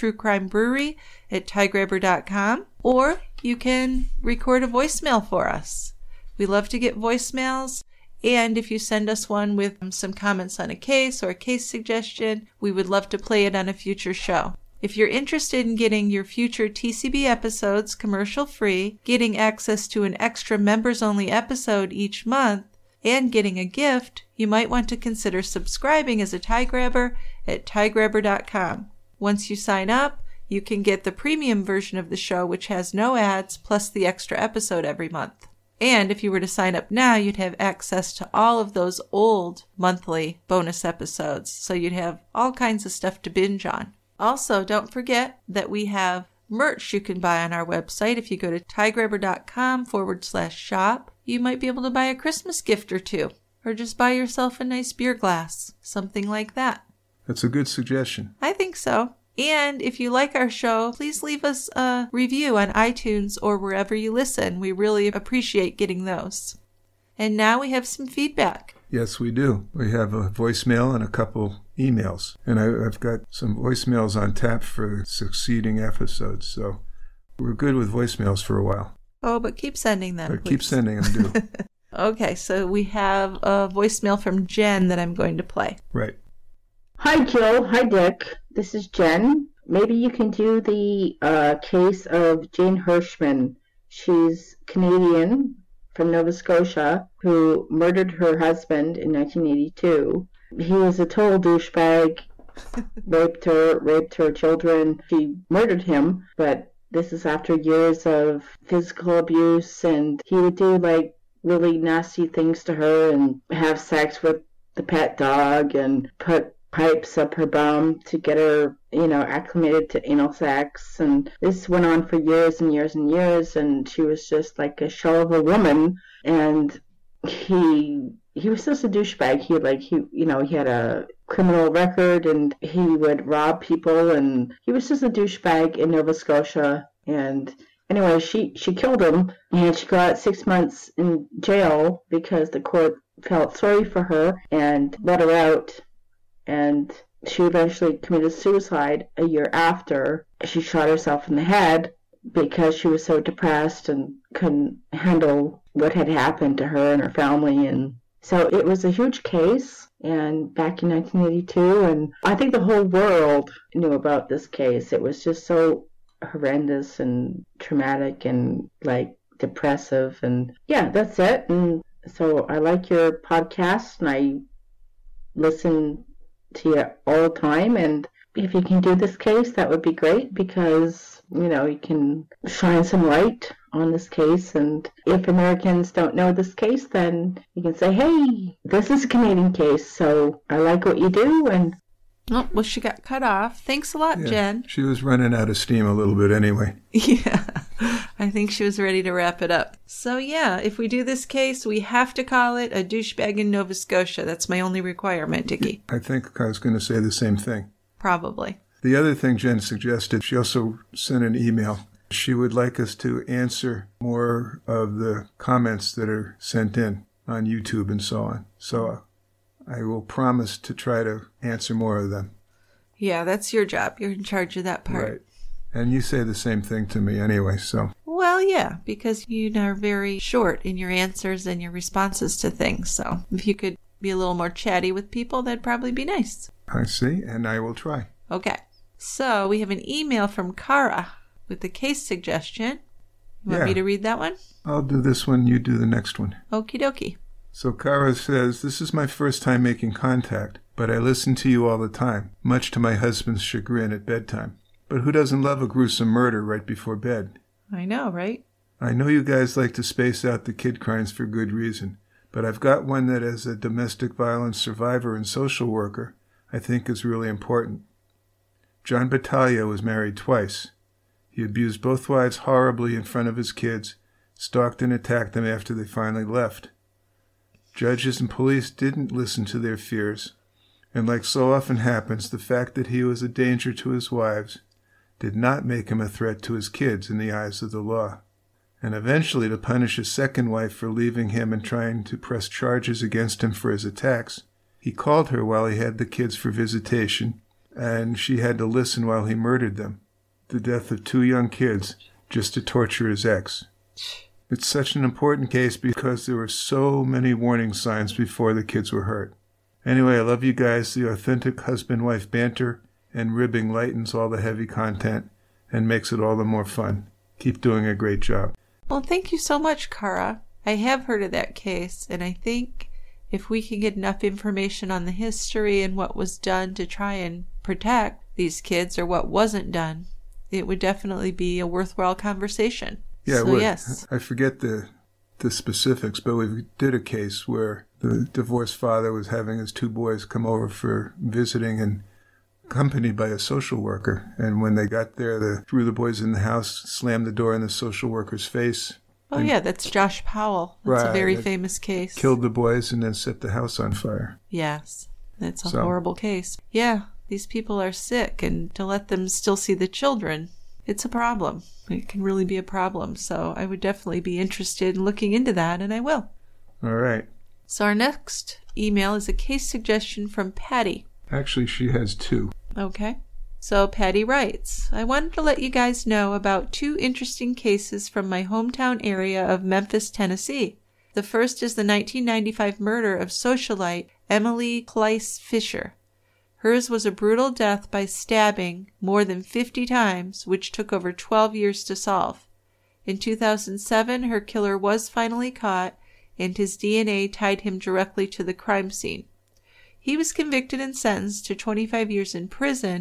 truecrimebrewery@tiegrabber.com, or you can record a voicemail for us. We love to get voicemails, and if you send us one with some comments on a case or a case suggestion, we would love to play it on a future show. If you're interested in getting your future TCB episodes commercial-free, getting access to an extra members-only episode each month, and getting a gift, you might want to consider subscribing as a Tie Grabber at tiegrabber.com. Once you sign up, you can get the premium version of the show, which has no ads, plus the extra episode every month. And if you were to sign up now, you'd have access to all of those old monthly bonus episodes, so you'd have all kinds of stuff to binge on. Also, don't forget that we have merch you can buy on our website. If you go to tiegrabber.com/shop, you might be able to buy a Christmas gift or 2, or just buy yourself a nice beer glass, something like that. That's a good suggestion. I think so. And if you like our show, please leave us a review on iTunes or wherever you listen. We really appreciate getting those. And now we have some feedback. Yes, we do. We have a voicemail and a couple emails. And I've got some voicemails on tap for succeeding episodes. So we're good with voicemails for a while. Oh, but keep sending them, Keep sending them, do. Okay, so we have a voicemail from Jen that I'm going to play. Right. Hi, Jill. Hi, Dick. This is Jen. Maybe you can do the case of Jane Hirschman. She's Canadian from Nova Scotia who murdered her husband in 1982. He was a total douchebag, raped her children. She murdered him, but this is after years of physical abuse, and he would do like really nasty things to her and have sex with the pet dog and put pipes up her bum to get her, acclimated to anal sex. And this went on for years and years and years, and she was just like a shell of a woman. And he was just a douchebag. He had a criminal record, and he would rob people, and he was just a douchebag in Nova Scotia. And anyway, she killed him, and she got 6 months in jail because the court felt sorry for her and let her out. And she eventually committed suicide a year after. She shot herself in the head because she was so depressed and couldn't handle what had happened to her and her family. And so it was a huge case, and back in 1982, and I think the whole world knew about this case. It was just so horrendous and traumatic and like depressive. And yeah, that's it. And so I like your podcast, and I listen to you all the time. And if you can do this case, that would be great, because you can shine some light on this case. And if Americans don't know this case, then you can say, hey, this is a Canadian case, so I like what you do. And oh, well, she got cut off. Thanks a lot, Jen. She was running out of steam a little bit anyway. Yeah, I think she was ready to wrap it up. So yeah, if we do this case, we have to call it a douchebag in Nova Scotia. That's my only requirement, Dickie. I think I was going to say the same thing. Probably. The other thing Jen suggested, she also sent an email. She would like us to answer more of the comments that are sent in on YouTube and so on. So I will promise to try to answer more of them. Yeah, that's your job. You're in charge of that part. Right. And you say the same thing to me anyway, so. Well, yeah, because you are very short in your answers and your responses to things. So if you could be a little more chatty with people, that'd probably be nice. I see, and I will try. Okay. So we have an email from Kara with a case suggestion. You want me to read that one? I'll do this one, you do the next one. Okie dokie. So Kara says, this is my first time making contact, but I listen to you all the time, much to my husband's chagrin at bedtime. But who doesn't love a gruesome murder right before bed? I know, right? I know you guys like to space out the kid crimes for good reason, but I've got one that as a domestic violence survivor and social worker, I think is really important. John Battaglia was married twice. He abused both wives horribly in front of his kids, stalked and attacked them after they finally left. Judges and police didn't listen to their fears, and like so often happens, the fact that he was a danger to his wives did not make him a threat to his kids in the eyes of the law. And eventually, to punish his second wife for leaving him and trying to press charges against him for his attacks, he called her while he had the kids for visitation, and she had to listen while he murdered them. The death of 2 young kids just to torture his ex. It's such an important case because there were so many warning signs before the kids were hurt. Anyway, I love you guys. The authentic husband-wife banter and ribbing lightens all the heavy content and makes it all the more fun. Keep doing a great job. Well, thank you so much, Kara. I have heard of that case, and I think if we can get enough information on the history and what was done to try and protect these kids, or what wasn't done, it would definitely be a worthwhile conversation. Yeah, so, yes. I forget the specifics, but we did a case where the divorced father was having his 2 boys come over for visiting and accompanied by a social worker. And when they got there, they threw the boys in the house, slammed the door in the social worker's face. Oh, yeah, that's Josh Powell. That's a very famous case. Killed the boys and then set the house on fire. Yes, that's a horrible case. Yeah, these people are sick, and to let them still see the children, it's a problem. It can really be a problem. So I would definitely be interested in looking into that, and I will. All right. So our next email is a case suggestion from Patty. Actually, she has 2. Okay. So Patty writes, I wanted to let you guys know about 2 interesting cases from my hometown area of Memphis, Tennessee. The first is the 1995 murder of socialite Emily Kleiss Fisher. Hers was a brutal death by stabbing more than 50 times, which took over 12 years to solve. In 2007, her killer was finally caught, and his DNA tied him directly to the crime scene. He was convicted and sentenced to 25 years in prison,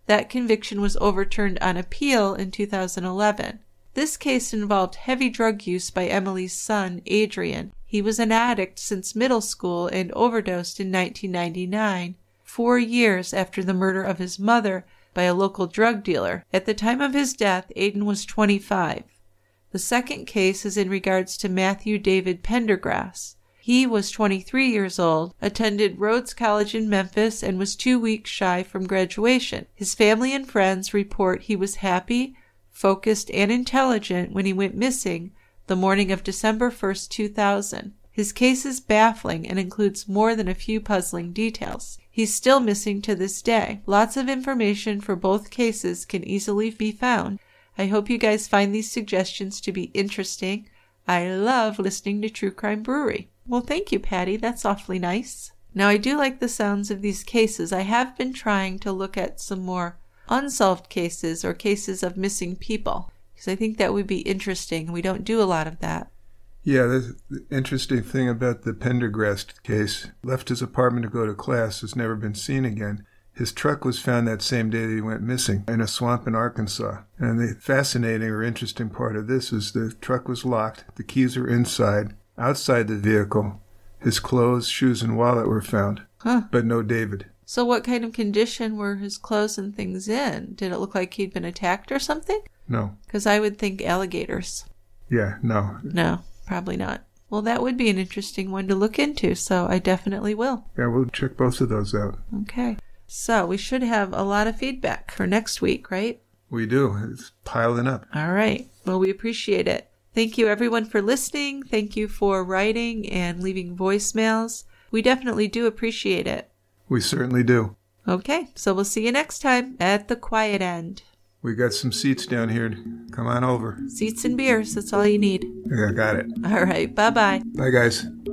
That conviction was overturned on appeal in 2011. This case involved heavy drug use by Emily's son, Adrian. He was an addict since middle school and overdosed in 1999, 4 years after the murder of his mother by a local drug dealer. At the time of his death, Aiden was 25. The second case is in regards to Matthew David Pendergrass. He was 23 years old, attended Rhodes College in Memphis, and was 2 weeks shy from graduation. His family and friends report he was happy, focused, and intelligent when he went missing the morning of December 1st, 2000. His case is baffling and includes more than a few puzzling details. He's still missing to this day. Lots of information for both cases can easily be found. I hope you guys find these suggestions to be interesting. I love listening to True Crime Brewery. Well, thank you, Patty. That's awfully nice. Now, I do like the sounds of these cases. I have been trying to look at some more unsolved cases or cases of missing people, because I think that would be interesting. We don't do a lot of that. Yeah, the interesting thing about the Pendergrass case, left his apartment to go to class, has never been seen again. His truck was found that same day that he went missing in a swamp in Arkansas. And the fascinating or interesting part of this is the truck was locked, the keys were inside. Outside the vehicle, his clothes, shoes, and wallet were found, but no David. So what kind of condition were his clothes and things in? Did it look like he'd been attacked or something? No. Because I would think alligators. Yeah, no. No, probably not. Well, that would be an interesting one to look into, so I definitely will. Yeah, we'll check both of those out. Okay. So we should have a lot of feedback for next week, right? We do. It's piling up. All right. Well, we appreciate it. Thank you, everyone, for listening. Thank you for writing and leaving voicemails. We definitely do appreciate it. We certainly do. Okay, so we'll see you next time at the quiet end. We got some seats down here. Come on over. Seats and beers, that's all you need. Yeah, got it. All right, bye-bye. Bye, guys.